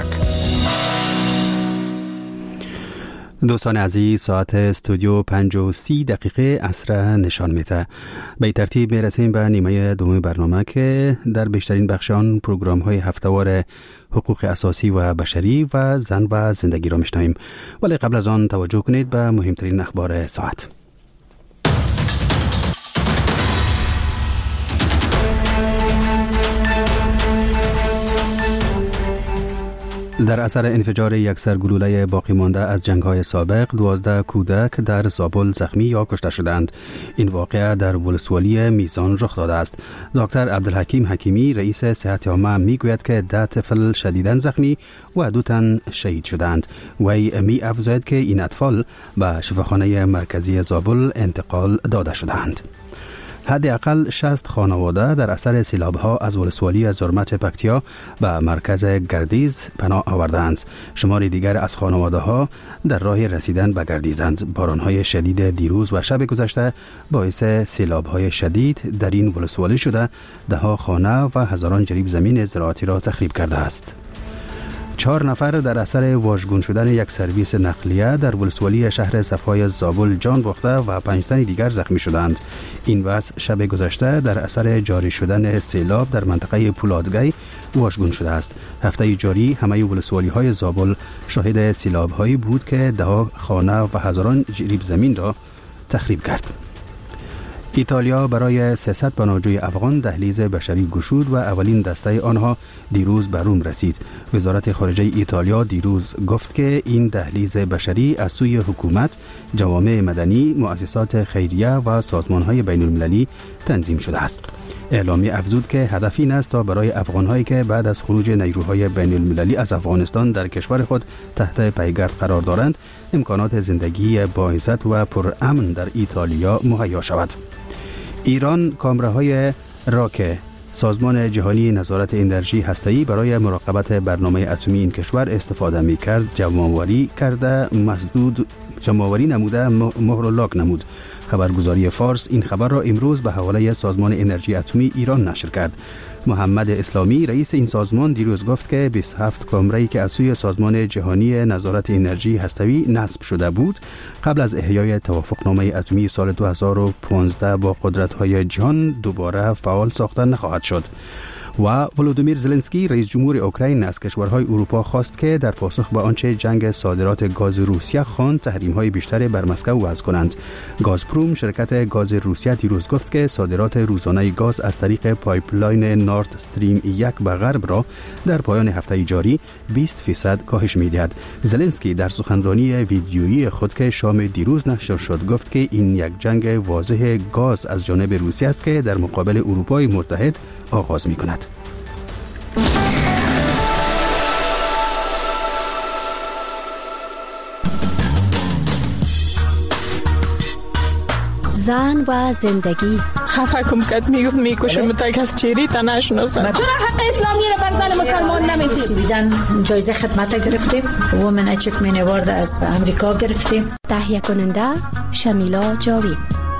دوستان عزیز، ساعت استودیو 5:30 عصر نشان میده. به این ترتیب میرسیم به نیمه دوم برنامه که در بیشترین بخشان پروگرام های هفتهوار حقوق اساسی و بشری و زن و زندگی را میشنویم، ولی قبل از آن توجه کنید به مهمترین اخبار ساعت. در اثر انفجار یک سرگلوله باقی مانده از جنگ‌های سابق 12 کودک در زابل زخمی یا کشته شدند. این واقعه در ولسوالی میزان رخ داده است. دکتر عبدالحکیم حکیمی رئیس صحت عامه میگوید که 10 طفل شدیداً زخمی و 2 تن شهید شدند. وی می افزاید که این اطفال به شفاخانه مرکزی زابل انتقال داده شدند. حداقل 60 خانواده در اثر سیلاب‌ها از ولسوالی زرمت پکتیا به مرکز گردیز پناه آوردند. شماری دیگر از خانواده‌ها در راه رسیدن به گردیزند. باران‌های شدید دیروز و شب گذشته باعث سیلاب‌های شدید در این ولسوالی شده، ده‌ها خانه و هزاران جریب زمین زراعتی را تخریب کرده است. 4 نفر در اثر واژگون شدن یک سرویس نقلیه در ولسوالی شهر صفای زابل جان باخته و 5 تن دیگر زخمی شدند. این وضع شب گذشته در اثر جاری شدن سیلاب در منطقه پولادگی واژگون شده است. هفته جاری همه ولسوالی های زابل شاهد سیلاب هایی بود که ده‌ها خانه و هزاران جریب زمین را تخریب کرد. ایتالیا برای 300 پناهجوی افغان دهلیز بشری گشود و اولین دسته آنها دیروز به روم رسید. وزارت خارجه ایتالیا دیروز گفت که این دهلیز بشری از سوی حکومت، جوامع مدنی، مؤسسات خیریه و سازمان‌های بین‌المللی تنظیم شده است. اعلامیه افزود که هدف این است تا برای افغان‌هایی که بعد از خروج نیروهای بین‌المللی از افغانستان در کشور خود تحت پیگرد قرار دارند، امکانات زندگی باعزت و پرامن در ایتالیا مهیا شود. ایران کامراهای راک سازمان جهانی نظارت انرژی هسته‌ای برای مراقبت برنامه اتمی این کشور استفاده می‌کرد، جمع‌آوری کرده مسدود جمع‌آوری نموده مهر و لاک نمود. خبرگزاری فارس این خبر را امروز به حواله سازمان انرژی اتمی ایران نشر کرد. محمد اسلامی رئیس این سازمان دیروز گفت که 27 کامره‌ای که از سوی سازمان جهانی نظارت انرژی هسته‌ای نصب شده بود قبل از احیای توافقنامه اتمی سال 2015 با قدرت‌های جهان دوباره فعال ساخته نخواهد شد. و ولودیمیر زلنسکی رئیس جمهور اوکراین از کشورهای اروپا خواست که در پاسخ به آنچه جنگ صادرات گاز روسیه خواند تحریم‌های بیشتری بر مسکو وضع کنند. گازپروم شرکت گاز روسیه دیروز گفت که صادرات روزانه گاز از طریق پایپلاین نورد استریم 1 به غرب را در پایان هفته جاری 20% کاهش می‌دهد. زلنسکی در سخنرانی ویدیویی خود که شام دیروز نشر شد گفت که این یک جنگ واضح گاز از جانب روسیه است که در مقابل اروپای متحد آغاز می‌کند. زن و زندگی خفه کم کد میکشم تا کس چیری تا نشناسم. چرا حق اسلامی رو بر زن مسلمان نمیدید؟ سویدن جایزه خدمت گرفتیم، وومن اچیومنت اوارد از امریکا گرفتیم. تهیه کننده شمیلا جاوید.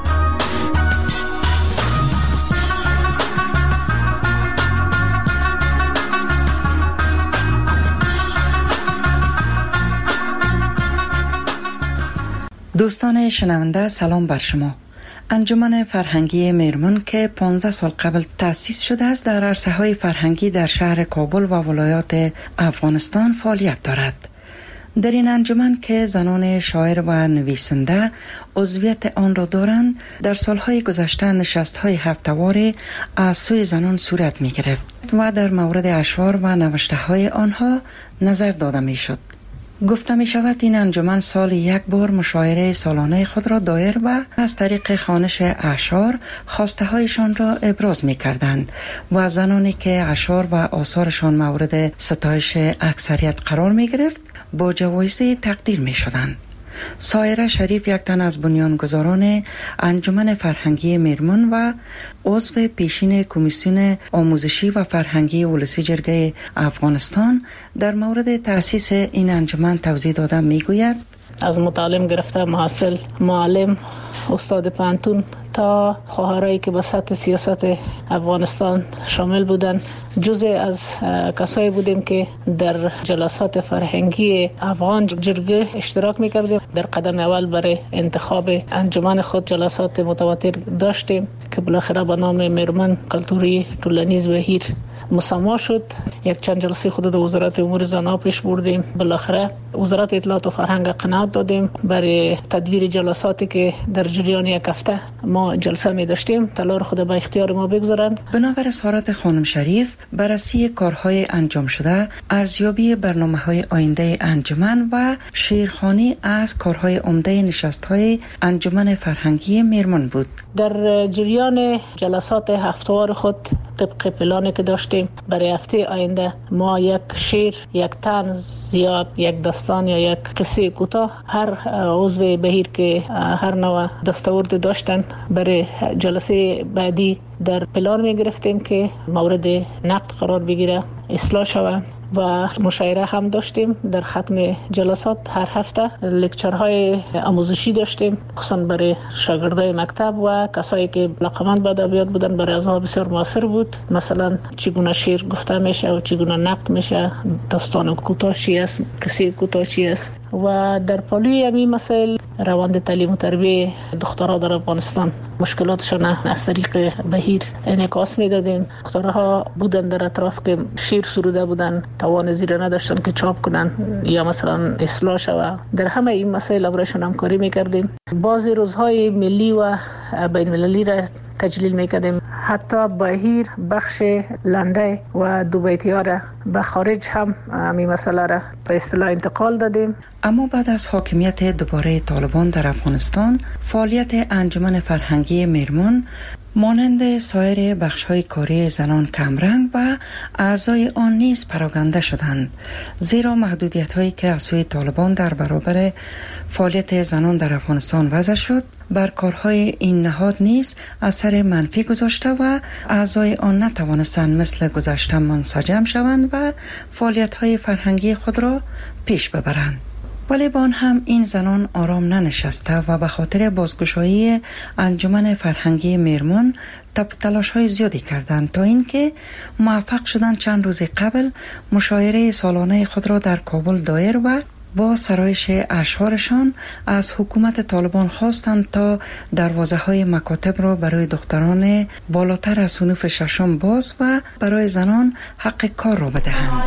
دوستان شنونده سلام بر شما. انجمن فرهنگی میرمن که 15 سال قبل تأسیس شده است در عرصه‌های فرهنگی در شهر کابل و ولایات افغانستان فعالیت دارد. در این انجمن که زنان شاعر و نویسنده عضویت آن را دارند، در سالهای گذشته نشست‌های هفته‌واره از سوی زنان صورت می‌گرفت و در مورد اشعار و نوشته‌های آنها نظر داده می‌شد. گفته می شود این انجمن سال یک بار مشاعره سالانه خود را دایر و از طریق خوانش اشعار خواسته هایشان را ابراز می کردند و زنانی که اشعار و آثارشان مورد ستایش اکثریت قرار می گرفت با جوایز تقدیر می شدند. سایره شریف یک تن از بنیانگذاران انجمن فرهنگی میرمن و عضو پیشین کمیسیون آموزشی و فرهنگی ولسی جرگه افغانستان در مورد تأسیس این انجمن توضیح داده میگوید: از متعلم گرفته محصل، معلم، استاد پانتون تا خواهرایی که به سطح سیاست افغانستان شامل بودند، جزء از کسایی بودیم که در جلسات فرهنگی افغان جرگه اشتراک میکردیم. در قدم اول برای انتخاب انجمن خود جلسات متواتر داشتیم که بالاخره به نام میرمن کلتوری طولانیز بهیر مسما شد. یک چند جلسه خود در وزارت امور زنان پیش بردیم. بالاخره وزارت اطلاعات و فرهنگ قناعت دادیم برای تدویر جلساتی که در جریان یک هفته ما جلسه می داشتیم تلار خود به اختیار ما بگذارند. بنابر اسارت خانم شریف، بررسی کارهای انجام شده، ارزیابی برنامه‌های آینده انجمن و شعرخوانی از کارهای عمده نشست‌های انجمن فرهنگی میرمن بود. در جریان جلسات هفته‌وار خود طبق پلانی که داشتیم برای هفته آینده ما یک شعر، یک طنز یا یک داستان یا یک قصه کوتاه، هر عضو بهیر که هر نوع دستاورد داشتن برای جلسه بعدی در پلان می گرفتیم که مورد نقد قرار بگیره، اصلاح شود. و مشاعره هم داشتیم در ختم جلسات. هر هفته لکچرهای آموزشی داشتیم، خصوصا برای شاگردای مکتب و کسایی که علاقه‌مند به ادبیات بودن. برای آنها بسیار موثر بود. مثلا چگونه شعر گفته میشه و چگونه نقد میشه، داستان کوتاه چی است، قصه کوتاه چی است. و در پالوی همین مسائل روند تعلیم و تربیت دخترها در افغانستان مشکلاتشان از طریق بهیر انعکاس میدادیم. دخترها بودن در اطراف که شعر سروده بودن، توان زیره نداشتن که چاپ کنن یا مثلا اصلاح شود. در همه این مسائل برایشان همکاری میکردیم. بعضی روزهای ملی و بین المللی را تجلیل میکردیم. حتی بهیر بخش لنده و دو بیتی‌ها را به خارج هم این مسئله را به اصطلاح انتقال دادیم. اما بعد از حاکمیت دوباره طالبان در افغانستان، فعالیت انجمن فرهنگی میرمن مانند سایر بخش‌های کاری زنان کمرنگ و اعضای آن نیز پراکنده شدند، زیرا محدودیت‌هایی که از سوی طالبان در برابر فعالیت زنان در افغانستان وضع شد بر کارهای این نهاد نیز اثر منفی گذاشته و اعضای آن نتوانستند مثل گذشته منسجم شوند و فعالیت‌های فرهنگی خود را پیش ببرند. ولی با آن هم این زنان آرام ننشسته و به خاطر بازگشایی انجمن فرهنگی میرمن تلاش‌های زیادی کردند تا اینکه موفق شدند چند روز قبل مشاعره سالانه خود را در کابل دایر و با سرایش اشعارشان از حکومت طالبان خواستند تا دروازه‌های مکاتب را برای دختران بالاتر از صنف ششم باز و برای زنان حق کار را بدهند.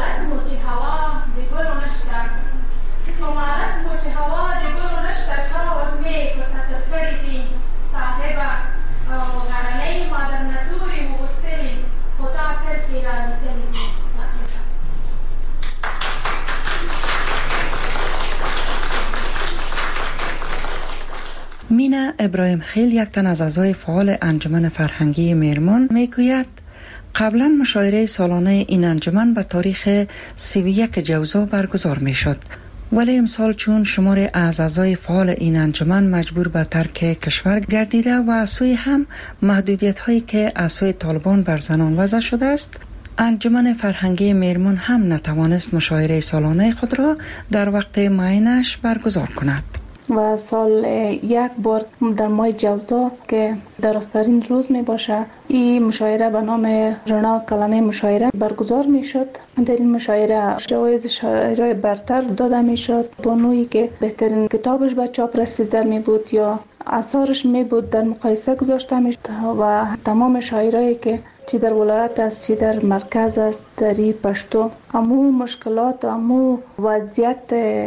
مینا ابراهیم خیل، یک تن از اعضای فعال انجمن فرهنگی میرمن، میگوید قبلا مشاعره سالانه این انجمن به تاریخ 31 جوزا برگزار میشد ولی امسال چون شمار از اعضای فعال این انجمن مجبور به ترک کشور گردیده و از سوی هم محدودیت هایی که از سوی طالبان بر زنان وضع شده است، انجمن فرهنگی میرمن هم نتوانست مشاعره سالانه خود را در وقت معینش برگزار کند. و سال یک بار در ماه جوزا که درازترین روز می باشه، این مشاعره به نام رنا کلانه مشاعره برگزار می شد. در این مشاعره جوایز شاعرای برتر داده می شد. بانویی که بهترین کتابش به چاپ رسیده می بود یا اثارش می بود در مقایسه گذاشته می شد و تمام شاعرایی که چی در ولایت است چی در مرکز است در این پشتو امو مشکلات امو وضعیت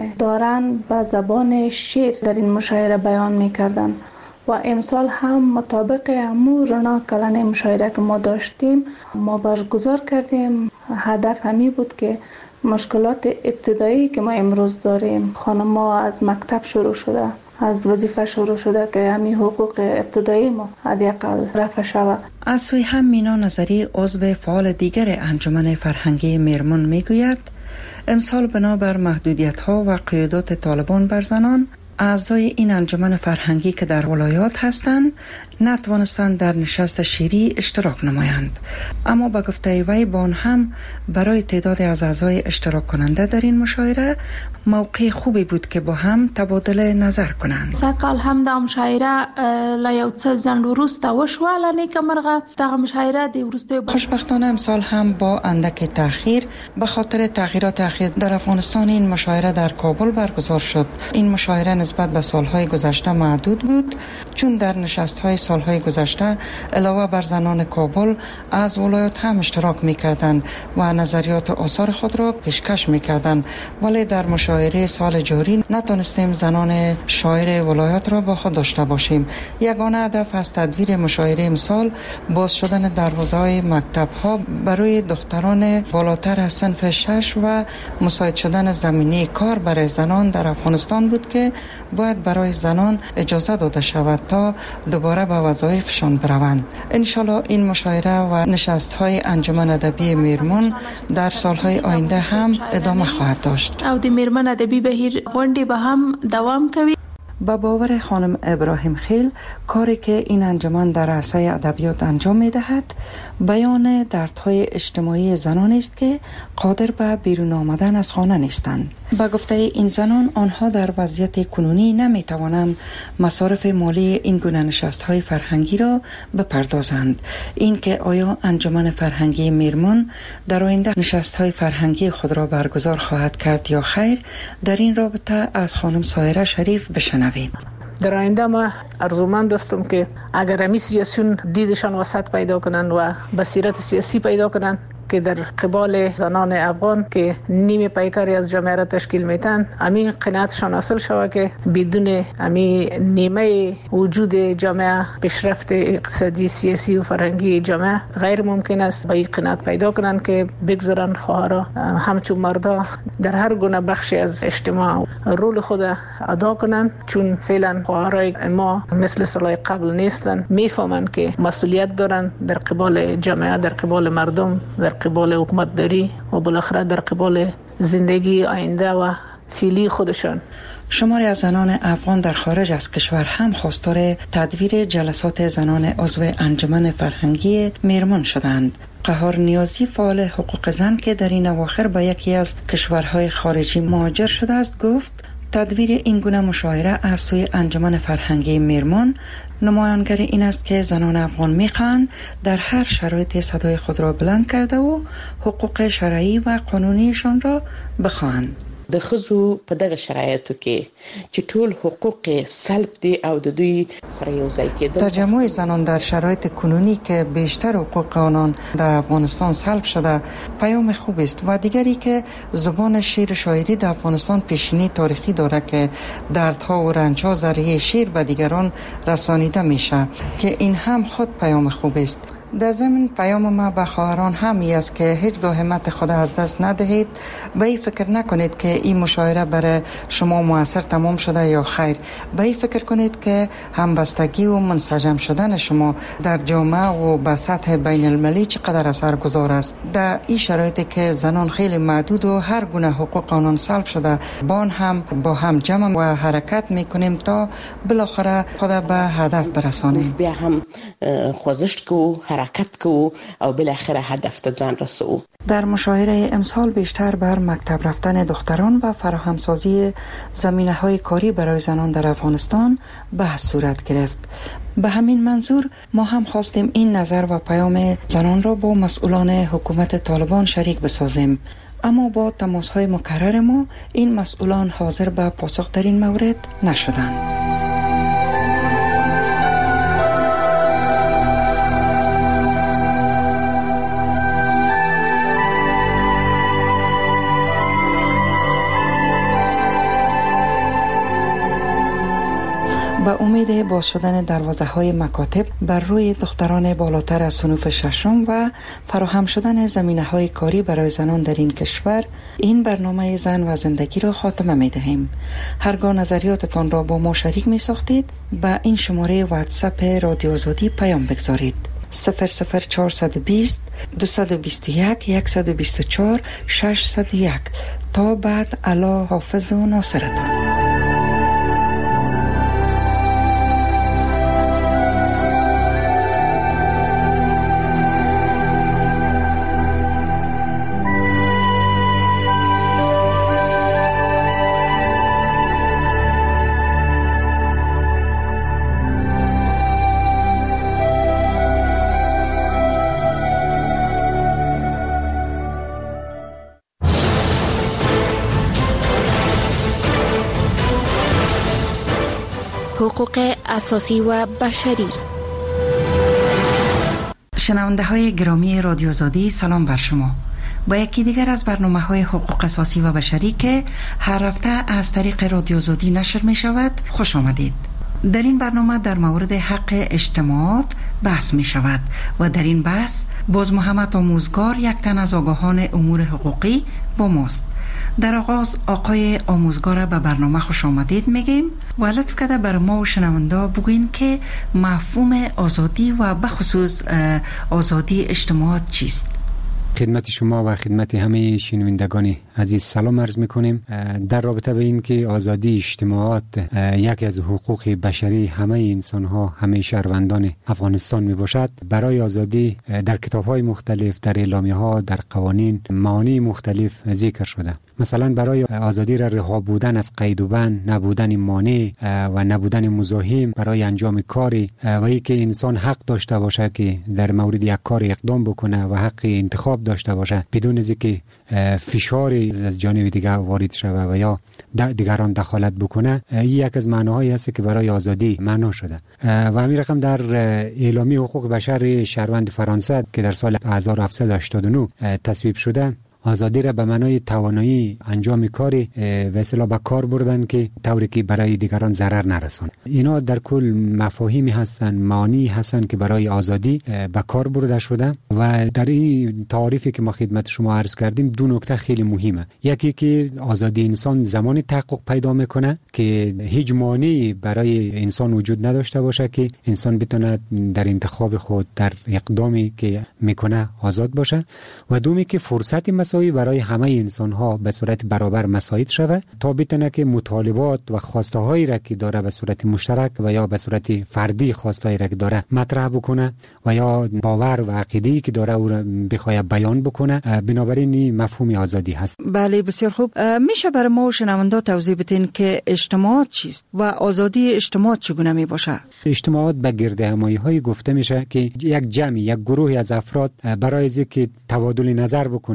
دارن به زبان شعر در این مشاعره بیان میکردن و امسال هم مطابق امو رنا کلانه مشاعره که ما داشتیم ما برگزار کردیم. هدف همی بود که مشکلات ابتدایی که ما امروز داریم، خانم‌ها از مکتب شروع شده، از وظیفه شروع شده که همین حقوق ابتدایی ما حداقل رفع شود. از سوی هم مینا نظری عضو فعال دیگر انجمن فرهنگی میرمن میگوید امسال بنابر محدودیت‌ها و قیودات طالبان بر زنان، اعضای این انجمن فرهنگی که در ولایات هستند نتوانستند در نشست شیری اشتراک نمایند، اما با گفته وی بان هم برای تعداد از اعضای اشتراک کننده در این مشاعره موقع خوبی بود که با هم تبادل نظر کنند. سکال هم دا مشاعره لایوت زن روسته وشو لانی که مرغه دا مشاعره دی ورسته. خوشبختانه امسال هم با اندک تأخیر به خاطر تغییرات اخیر در افغانستان این مشاعره در کابل برگزار شد. این مشاعره نسبت به سالهای گذشته محدود بود، چون در نشست‌های سالهای گذشته علاوه بر زنان کابل از ولایات هم اشتراک می‌کردند و نظریات آثار خود را پیشکش می‌کردند، ولی در مشاعره سال جاری نتونستیم زنان شاعر ولایات را با خود داشته باشیم. یگانه هدف از تدویر مشاعره امسال باز شدن دروازه‌های مکتب‌ها برای دختران بالاتر از صنف 6 و مساعد شدن زمینه کار برای زنان در افغانستان بود که باید برای زنان اجازه داده شود تا دوباره به وظایفشان بروند. انشالله این مشاعره و نشست‌های انجمن ادبی میرمن در سالهای آینده هم ادامه خواهد داشت. او دی میرمن ادبی بهیر غونډې به هم دوام کوي. با باور خانم ابراهیم خیل، کاری که این انجمن در عرصه ادبیات انجام می‌دهد بیان دردهای اجتماعی زنان است که قادر به بیرون آمدن از خانه نیستند. با گفته این زنان، آنها در وضعیت کنونی نمی‌توانند مصارف مالی این گونه نشست‌های فرهنگی را بپردازند. این که آیا انجمن فرهنگی میرمن در آینده نشست‌های فرهنگی خود را برگزار خواهد کرد یا خیر، در این رابطه از خانم سایره شریف بشنوید. در آینده ما ارزومند هستم که اگر همی سیاسیون دیدشان وسط پیدا کنند و بصیرت سیاسی پیدا کنند که در قبال زنان افغان که نیمه پیکری از جامعه را تشکیل میتن، همین قناعتشان حاصل شود که بدون همین نیمه وجود جامعه پیشرفت اقتصادی، سیاسی و فرهنگی جامعه غیر ممکن است. با این قناعت پیدا کنند که بگذارن خواهرها همچون مردا در هر گونه بخشی از اجتماع رول خود ادا کنند، چون فعلا خواهرای ما مثل سالهای قبل نیستن، میفهمند که مسئولیت دارن در قبال جامعه، در قبال مردم، در قبال حکومت داری و بالاخره در قبال زندگی آینده و فعلی خودشان. شماری از زنان افغان در خارج از کشور هم خواستار تدویر جلسات زنان عضو انجمن فرهنگی میرمن شدند. قهار نیازی، فعال حقوق زن که در این اواخر به یکی از کشورهای خارجی مهاجر شده است، گفت تدویر این گونه مشاعره از سوی انجمن فرهنگی میرمن نمایانگر این است که زنان افغان میخواهند در هر شرایط صدای خود را بلند کرده و حقوق شرعی و قانونیشان را بخواهند. د ښځو په دغه شرایطو کې چې ټول حقوق سلب دي او د دوی سره یو ځای کېدل، تجمع زنان در شرایط کنونی که بیشتر حقوق آنان در افغانستان سلب شده پیام خوب است و دیگری که زبان شعر شاعری در افغانستان پیشینی تاریخی داره که دردها و رنجها ذریعه شعر به دیگران رسانیده میشه که این هم خود پیام خوب است. در ضمن پیام ما به خواهران همی است که هیچگاه همت خود از دست ندهید. به این فکر نکنید که این مشاوره برای شما موثر تمام شده یا خیر. به این فکر کنید که همبستگی و منسجم شدن شما در جامعه و به سطح بین المللی چقدر اثرگذار است. در این شرایطی که زنان خیلی محدود و هر گونه حقوق قانون سلب شده، با هم جمع و حرکت میکنیم تا بالاخره خود به هدف برسانیم. بیا هم خوزشت کو، حرکت کو او بالاخره هدف ته ځان رسو. در مشاوره امسال بیشتر بر مکتب رفتن دختران و فراهمسازی زمینه‌های کاری برای زنان در افغانستان بحث صورت گرفت. به همین منظور ما هم خواستیم این نظر و پیام زنان را با مسئولان حکومت طالبان شریک بسازیم. اما با تماس‌های مکرر ما این مسئولان حاضر به پاسخ در این مورد نشدند. با امید باز شدن دروازه‌های مکاتب بر روی دختران بالاتر از صنوف ششم و فراهم شدن زمینه‌های کاری برای زنان در این کشور، این برنامه زن و زندگی را خاتمه می‌دهیم. هرگاه نظریاتتان را با ما شریک می‌ساختید، به این شماره واتساپ رادیو آزادی پیام بگذارید: 00420 221 124 601. تا بعد، الله حافظ و ناصرتان. حقوق اساسی و بشری. شنونده های گرامی رادیو آزادی، سلام بر شما. با یکی دیگر از برنامه های حقوق اساسی و بشری که هر هفته از طریق رادیو آزادی نشر می شود خوش آمدید. در این برنامه در مورد حق اجتماعات بحث می شود و در این بحث باز محمد آموزگار، یک تن از آگاهان امور حقوقی، با ماست. در آغاز آقای آموزگار به برنامه خوش آمدید میگیم و لطف کرده بر ما و شنونده بگوین که مفهوم آزادی و بخصوص آزادی اجتماعات چیست؟ خدمت شما و خدمت همه شنوندگان عزیز سلام عرض میکنیم. در رابطه به این که آزادی اجتماعات یکی از حقوق بشری همه انسان ها، همه شهروندان افغانستان می باشد، برای آزادی در کتاب های مختلف، در اعلامیه ها، در قوانین معانی مختلف ذکر شده. مثلا برای آزادی را رها بودن از قید و بند، نبودن مانع و نبودن مزاحم برای انجام کاری و اینکه انسان حق داشته باشه که در مورد یک کار اقدام بکنه و حق انتخاب داشته باشه بدون از اینکه فشار از جانب دیگر وارد شود و یا دیگران دخالت بکنه. این یک از معناهایی است که برای آزادی معنا شده و همین رقم در اعلامیه حقوق بشر شهروند فرانسه که در سال 1789 تصویب شده، آزادی را به معنای توانایی انجام کاری و اصطلاح به کار بردن که طوری که برای دیگران ضرر نرسونه. اینا در کل مفاهیمی هستن، معانی هستن که برای آزادی به کار برده شده و در این تعریفی که ما خدمت شما عرض کردیم دو نکته خیلی مهمه. یکی که آزادی انسان زمانی تحقق پیدا میکنه که هیچ مانعی برای انسان وجود نداشته باشه که انسان بتونه در انتخاب خود، در اقدامی که میکنه آزاد باشه، و دومی که فرصت مساوی برای همه انسان ها به صورت برابر مساعد شود تا بتونه که مطالبات و خواسته هایی را که داره به صورت مشترک و یا به صورت فردی خواسته هایی را که داره مطرح بکنه و یا باور و عقیده‌ای که داره او را بخواد بیان بکنه. بنابراین این مفهوم آزادی هست. بله، بسیار خوب. میشه برای ما و شنوندا توضیح بدین که اجتماعات چیست و آزادی اجتماعات چگونه می باشه؟ اجتماعات به گرد همایی های گفته میشه که یک جمعی، یک گروهی از افراد برای اینکه تبادل نظر بکنن، برای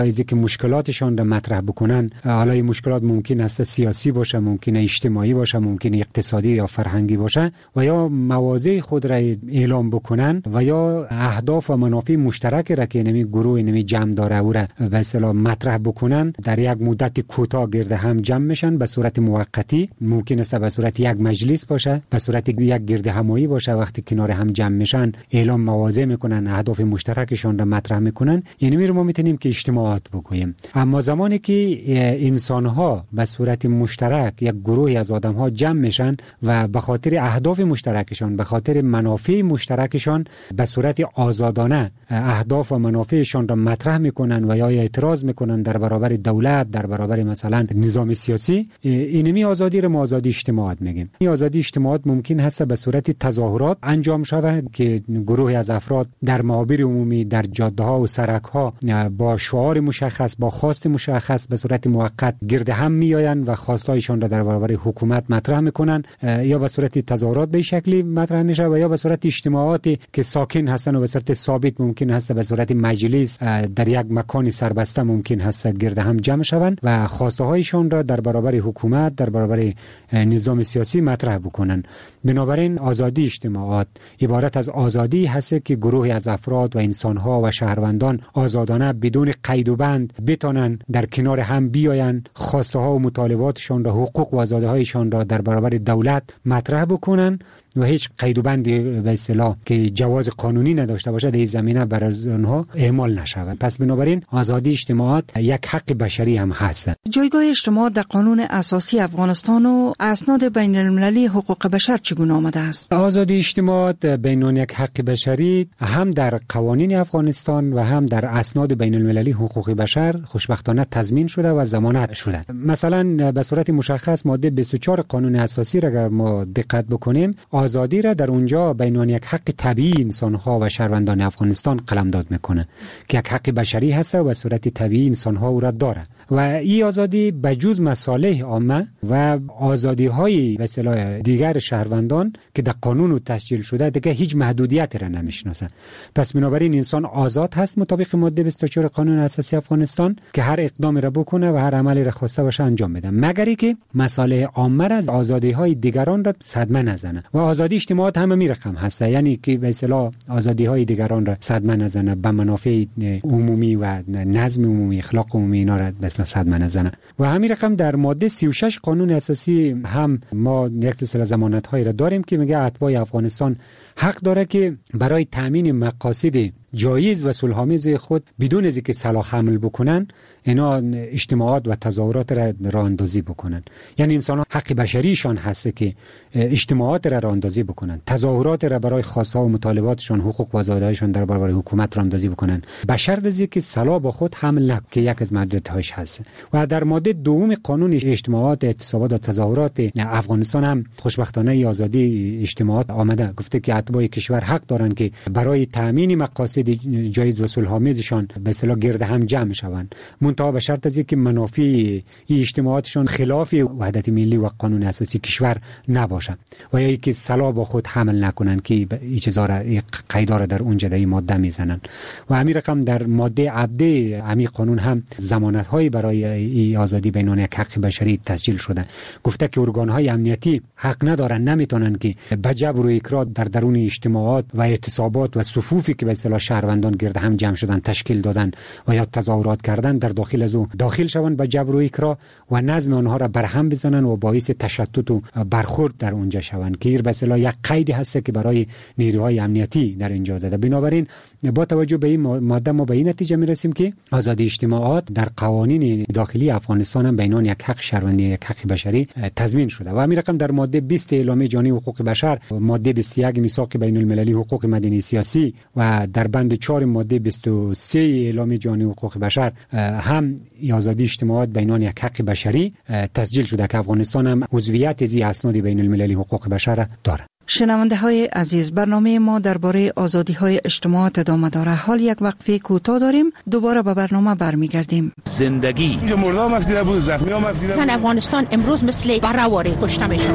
برای اینکه مشکلاتشان را مطرح بکنن. حالا این مشکلات ممکن است سیاسی باشه، ممکن اجتماعی باشه، ممکن اقتصادی یا فرهنگی باشه و یا مواضع خود را اعلام بکنن و یا اهداف و منافع مشترک را که نمی گروه نمی جمع داره او را به اصطلاح مطرح بکنن در یک مدت کوتاه گرد هم جمع میشن به صورت موقتی. ممکن است به صورت یک مجلس باشه، به صورت یک گرد همایی باشه. وقتی کنار هم جمع میشن اعلام مواضع میکنن، اهداف مشترکشون را مطرح میکنن. یعنی میرم ما میتونیم که اجتماعات بگوییم. اما زمانی که انسان ها به صورت مشترک یک گروهی از آدم ها جمع میشن و به خاطر اهداف مشترکشان، به خاطر منافع مشترکشان به صورت آزادانه اهداف و منافعشان را مطرح میکنن و یا اعتراض میکنن در برابر دولت، در برابر مثلا نظام سیاسی، اینمی آزادی را ما آزادی اجتماعات میگیم. این آزادی اجتماعات ممکن هست به صورت تظاهرات انجام شود که گروهی از افراد در محاور عمومی، در جاده ها و سرک ها با شعار مشخص، با خواست مشخص به صورت موقت گرد هم میآیند و خواستایشان را در برابر حکومت مطرح میکنن، یا به صورت تظاهرات به شکلی مطرح میشه و یا به صورت اجتماعاتی که ساکن هستن و به صورت ثابت ممکن هست به صورت مجلس در یک مکان سربسته ممکن هست گرد هم جمع شوند و خواسته هایشان را در برابر حکومت، در برابر نظام سیاسی مطرح بکنن. بنابراین آزادی اجتماعات عبارت از آزادی هست که گروهی از افراد و انسان‌ها و شهروندان آزادانه بدون قید و بند بتونن در کنار هم بیایند، خواسته ها و مطالباتشان را، حقوق و آزادی هایشان را در برابر دولت مطرح بکنن و هیچ قید و بندی به اصطلاح که جواز قانونی نداشته باشه در این زمینه برای آنها اعمال نشود. پس بنابراین آزادی اجتماعات یک حق بشری هم هست. جایگاه اجتماعات در قانون اساسی افغانستان و اسناد بین المللی حقوق بشر چگونه آمده است؟ آزادی اجتماعات بین یک حق بشری هم در قوانین افغانستان و هم در اسناد بین المللی حقوق بشر خوشبختانه تضمین شده و ضمانت شده. مثلا به صورت مشخص ماده 24 قانون اساسی را اگر ما دقت بکنیم، آزادی را در اونجا بین یک حق طبیعی انسان‌ها و شهروندان افغانستان قلمداد میکنه که یک حق بشری هست و به صورت طبیعی انسان‌ها او را داره و این آزادی بجز مصالح عامه و آزادی‌های به اصطلاح دیگر شهروندان که در قانون تسجیل شده دیگه هیچ محدودیتی را نمیشناسه. پس بنابراین انسان آزاد هست مطابق ماده 24 قانون اساسی افغانستان که هر اقدامی را بکنه و هر عملی را خواسته باشه انجام بده، مگر اینکه مصالح عامه را از آزادی‌های دیگران را صدمه نزنه. و آزادی اجتماعات هم می رقم هست، یعنی که به اصطلاح آزادی‌های دیگران را صدمه نزنه، به منافع عمومی و نظم عمومی، اخلاق عمومی اینا را به اصطلاح صدمه نزنه. و همین رقم در ماده 36 قانون اساسی هم ما یک سلسله ضمانت‌هایی را داریم که میگه اتباع افغانستان حق داره که برای تامین مقاصد جایز و صلح‌آمیز خود بدون از اینکه سلاح حمل بکنن اینا اجتماعات و تظاهرات را راه اندازی بکنن. یعنی انسان حق بشریشان هست که اجتماعات را راه اندازی بکنن، تظاهرات را برای خواست‌ها و مطالباتشان، حقوق و آزادی‌هایشان در برابر حکومت راه اندازی بکنن، به شرط از اینکه سلاح با خود حمل نکنند که یک از محدودیت‌هاش هست. و در ماده دوم قانون اجتماعات، اعتصابات و تظاهرات افغانستان هم خوشبختانه آزادی اجتماعات آمده، گفته که اتباع کشور حق دارند که برای تامین مقاصد جایز و صلح‌آمیزشان به اصطلاح گرد هم جمع شوند، منتها به شرط از اینکه منافع این اجتماعاتشان خلاف وحدت ملی و قانون اساسی کشور نباشه و یا اینکه سلاح با خود حمل نکنن که این چیزا را قیدا را در اونجا در این ماده میزنن. و همین رقم در ماده عبده همین قانون هم ضمانت‌های برای این آزادی بین یک حق بشری تسجیل شده، گفته که ارگان‌های امنیتی حق ندارن، نمیتونن که به جبر و اکراه در درون اجتماعات و اعتصابات و صفوفی که به اصطلاح شهروندان گرد هم جمع شدن تشکیل دادن و یا تظاهرات کردن در داخل از او داخل شوند به جبر و اکراه و نظم آنها را برهم بزنن و باعث تشتت و برخورد در اونجا شوند که به اصطلاح یک قیدی هست که برای نیروهای امنیتی در اینجا داده. بنابراین با توجه به این ماده ما به این نتیجه میرسیم که آزادی اجتماعات در قوانین داخلی افغانستان هم بین یک حق شهروندی یک حق بشری تضمین شده. و همین رقم در ماده 20 اعلامیه جهانی حقوق بشر، ماده 21 میثاق بین المللی حقوق مدنی سیاسی و در بند 4 ماده 23 اعلامیه جهانی حقوق بشر هم آزادی اجتماعات بین یک حق بشری تسجیل شده که افغانستان هم عضویت از اسناد بین المللی حقوق بشر دارد. شنونده های عزیز، برنامه ما درباره آزادی های اجتماعات ادامه داره. حال یک وقفه کوتاه داریم، دوباره به برنامه برمیگردیم. زندگی اینجا مردم افزیده بود، زخمی هم افزیده بود. افغانستان امروز مثل برآواره کشته میشه.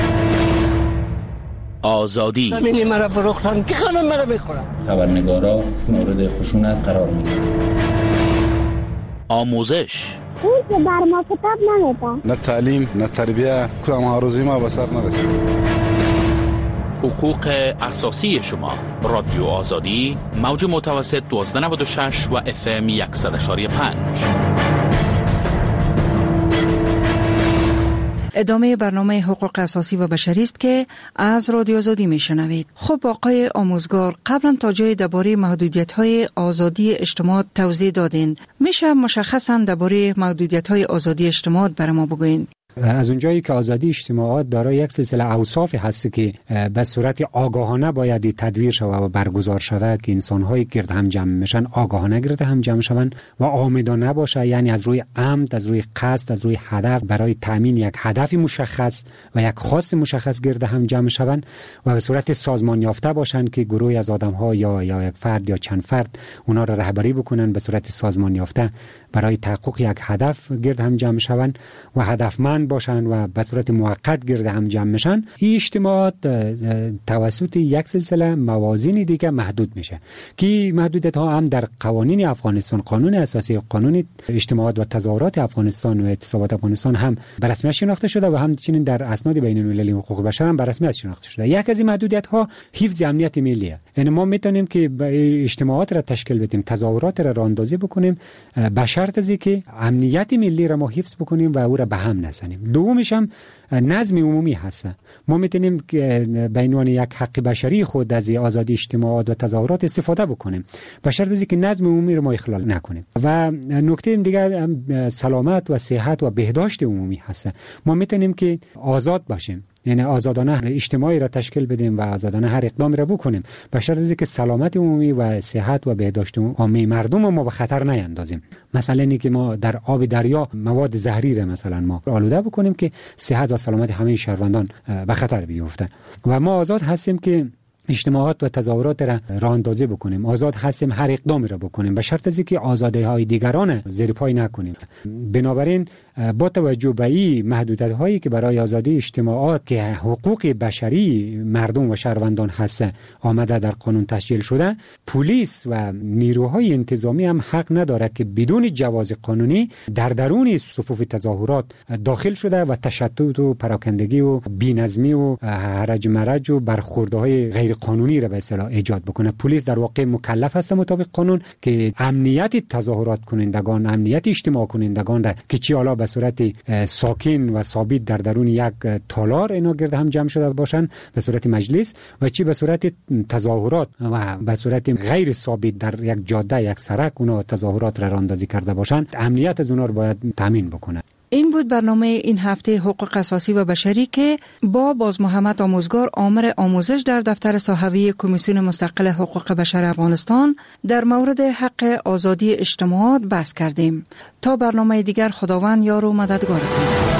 آزادی زمینی مرا فروختن که خانم مرا بخورم. خبرنگارا مورد خشونت قرار میگیرند. آموزش. اون که بر ما کتاب نمیدن. نه تعلیم نه تربیه، کدام آرزوی ما به سر نرسید. حقوق اساسی شما. رادیو آزادی، موج متوسط 1296 و FM 100.5. ادامه برنامه حقوق اساسی و بشری است که از رادیو آزادی میشنوید. خب آقای آموزگار، قبلا تا جای درباره محدودیت‌های آزادی اجتماع توضیح دادین. میشه مشخصاً درباره محدودیت‌های آزادی اجتماع برای ما بگوین؟ از اونجایی که آزادی اجتماعات دارای یک سلسله اوصاف هست که به صورت آگاهانه باید تدویر شود و برگزار شود که انسان‌های گرد هم جمع میشن، آگاهانه گرد هم جمع شوند و عامدانه باشه، یعنی از روی عمد، از روی قصد، از روی هدف برای تامین یک هدف مشخص و یک خواست مشخص گرد هم جمع شوند و به صورت سازمان یافته باشند که گروهی از آدم‌ها یا یک فرد یا چند فرد اونا را رهبری بکنن به صورت سازمان یافته برای تحقق یک هدف گرد هم جمع شوند و هدفمند باشن و به صورت موقت گرد هم جمع میشن. این اجتماعات توسط یک سلسله موازین دیگه محدود میشه که محدودیت ها هم در قوانین افغانستان، قانون اساسی، قانون اجتماعات و تظاهرات افغانستان و اعتصابات افغانستان هم به رسمیت شناخته شده و همچنین در اسناد بین المللی حقوق بشر هم به رسمیت شناخته شده. یک از این محدودیت ها حفظ امنیت ملیه. یعنی ما میتونیم که اجتماعات را تشکیل بدیم، تظاهرات را راهاندازی بکنیم به شرط از اینکه امنیت ملی را ما حفظ بکنیم و او را به هم نزنیم. دومش هم نظم عمومی هست. ما میتونیم به عنوان یک حق بشری خود از آزادی اجتماعات و تظاهرات استفاده بکنیم به شرط از اینکه نظم عمومی را ما اخلال نکنیم. و نکته دیگر سلامت و صحت و بهداشت عمومی هست. ما میتونیم که آزاد باشیم، یعنی آزادانه اجتماعی را تشکیل بدیم و آزادانه هر اقدامی را بکنیم به شرط از اینکه سلامت عمومی و صحت و بهداشت عامه مردم ما به خطر نیندازیم. مثلا اینکه ما در آب دریا مواد زهری را مثلا ما آلوده بکنیم که صحت و سلامت همه شهروندان به خطر بیفته. و ما آزاد هستیم که اجتماعات و تظاهرات را راهاندازی بکنیم، آزاد هستیم هر اقدامی را بکنیم به شرط از اینکه آزادی‌های دیگران زیر پای نکنیم. بنابراین با توجه به این محدودیت‌هایی که برای آزادی اجتماعات که حقوق بشری مردم و شهروندان هست آمده در قانون تسجیل شده، پلیس و نیروهای انتظامی هم حق نداره که بدون جواز قانونی در درون صفوف تظاهرات داخل شده و تشتت و پراکندگی و بی‌نظمی و هرج مرج و برخوردهای غیر قانونی را به اصطلاح ایجاد بکنه. پلیس در واقع مکلف است مطابق قانون که امنیت تظاهرات کنندگان، امنیت اجتماع کنندگان را که چی حالا به صورت ساکن و ثابت در درون یک تالار اینا گرد هم جمع شده باشن به صورت مجلس و چی به صورت تظاهرات و به صورت غیر ثابت در یک جاده، یک سرک اونا تظاهرات را راهاندازی کرده باشن، امنیت از اونا رو باید تامین بکنه. این بود برنامه این هفته حقوق اساسی و بشری که با باز محمد آموزگار، آمر آموزش در دفتر صحوی کمیسیون مستقل حقوق بشر افغانستان در مورد حق آزادی اجتماعات بحث کردیم. تا برنامه دیگر خداوند یار و مددگارتون.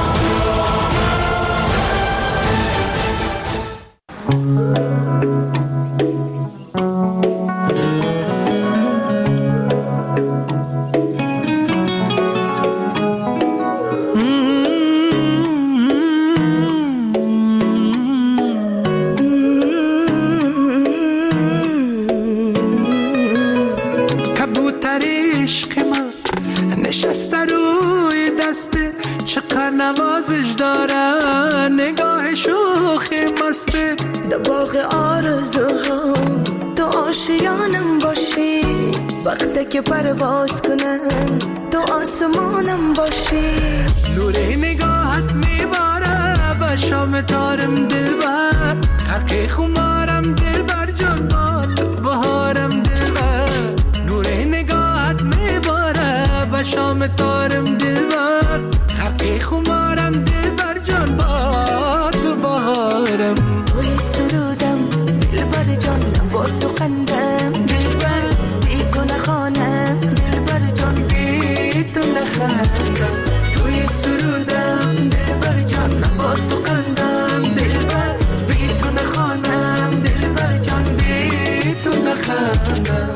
نوازش داره نگاه شوخی مسته در باغ آرزوها تو آشیانم باشی وقتی که پرواز کنم تو آسمانم باشی نور نگاهت میباره به شام تارم دلبر غرق خمارم دلبر جان با تو بهارم دلبر نور نگاهت میباره به شام تارم دلبر غرق خمارم دلبر جان با تو بهارم توی سرودم دلبر جانم با تو قندم دلبر بیگونه خانم دلبر جان بی تو نخندم توی سرودم دلبر جانم با تو قندم دلبر بیگونه خانم دلبر جان بی تو نخندم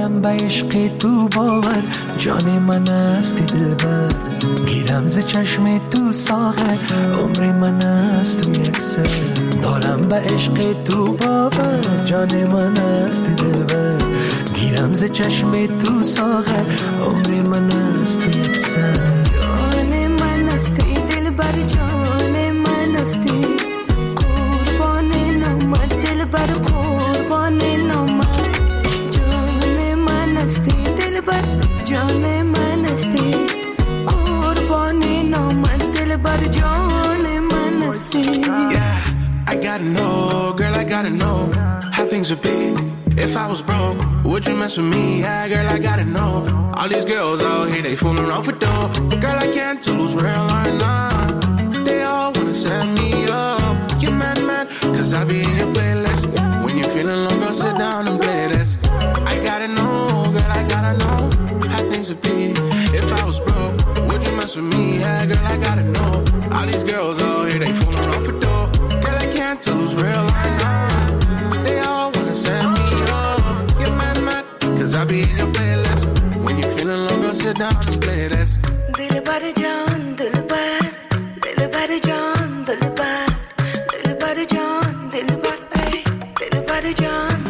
دارم به عشق تو باور، جان من هستی دلبر، گیرم ز چشم تو ساغر، عمر من هست تو یک سر. دارم به عشق تو باور، جان من هستی دلبر، گیرم ز چشم تو ساغر، عمر من هست تو یک سر. جان من هستی دلبر، جان من هستی، قربان نامت دلبر، قربان نامت. جان من هستی دلبر، جان من هستی، قربان نامت دلبر، جان من هستی. I gotta know, girl, I gotta know how things would be if I was broke. Would you mess with me? Yeah, girl, I gotta know. All these girls out here, they fooling around for dough. Girl, I can't tell who's real or not. They all wanna set me up. You mad, cause I be in your playlist. When you're feeling low, girl, sit down and play this. I gotta know, girl, I gotta know how things would be if I was broke. Would you mess with me? Yeah, girl, I gotta know. All these girls out here, they fooling around for dough. Can't tell who's real or not. They all wanna set me up. You're mad, cause I be in your playlist. When you're feeling low, girl, sit down and play this. Dilbar jaan, dilbar, dilbar jaan, dilbar, dilbar jaan, dilbar, ay, dilbar jaan.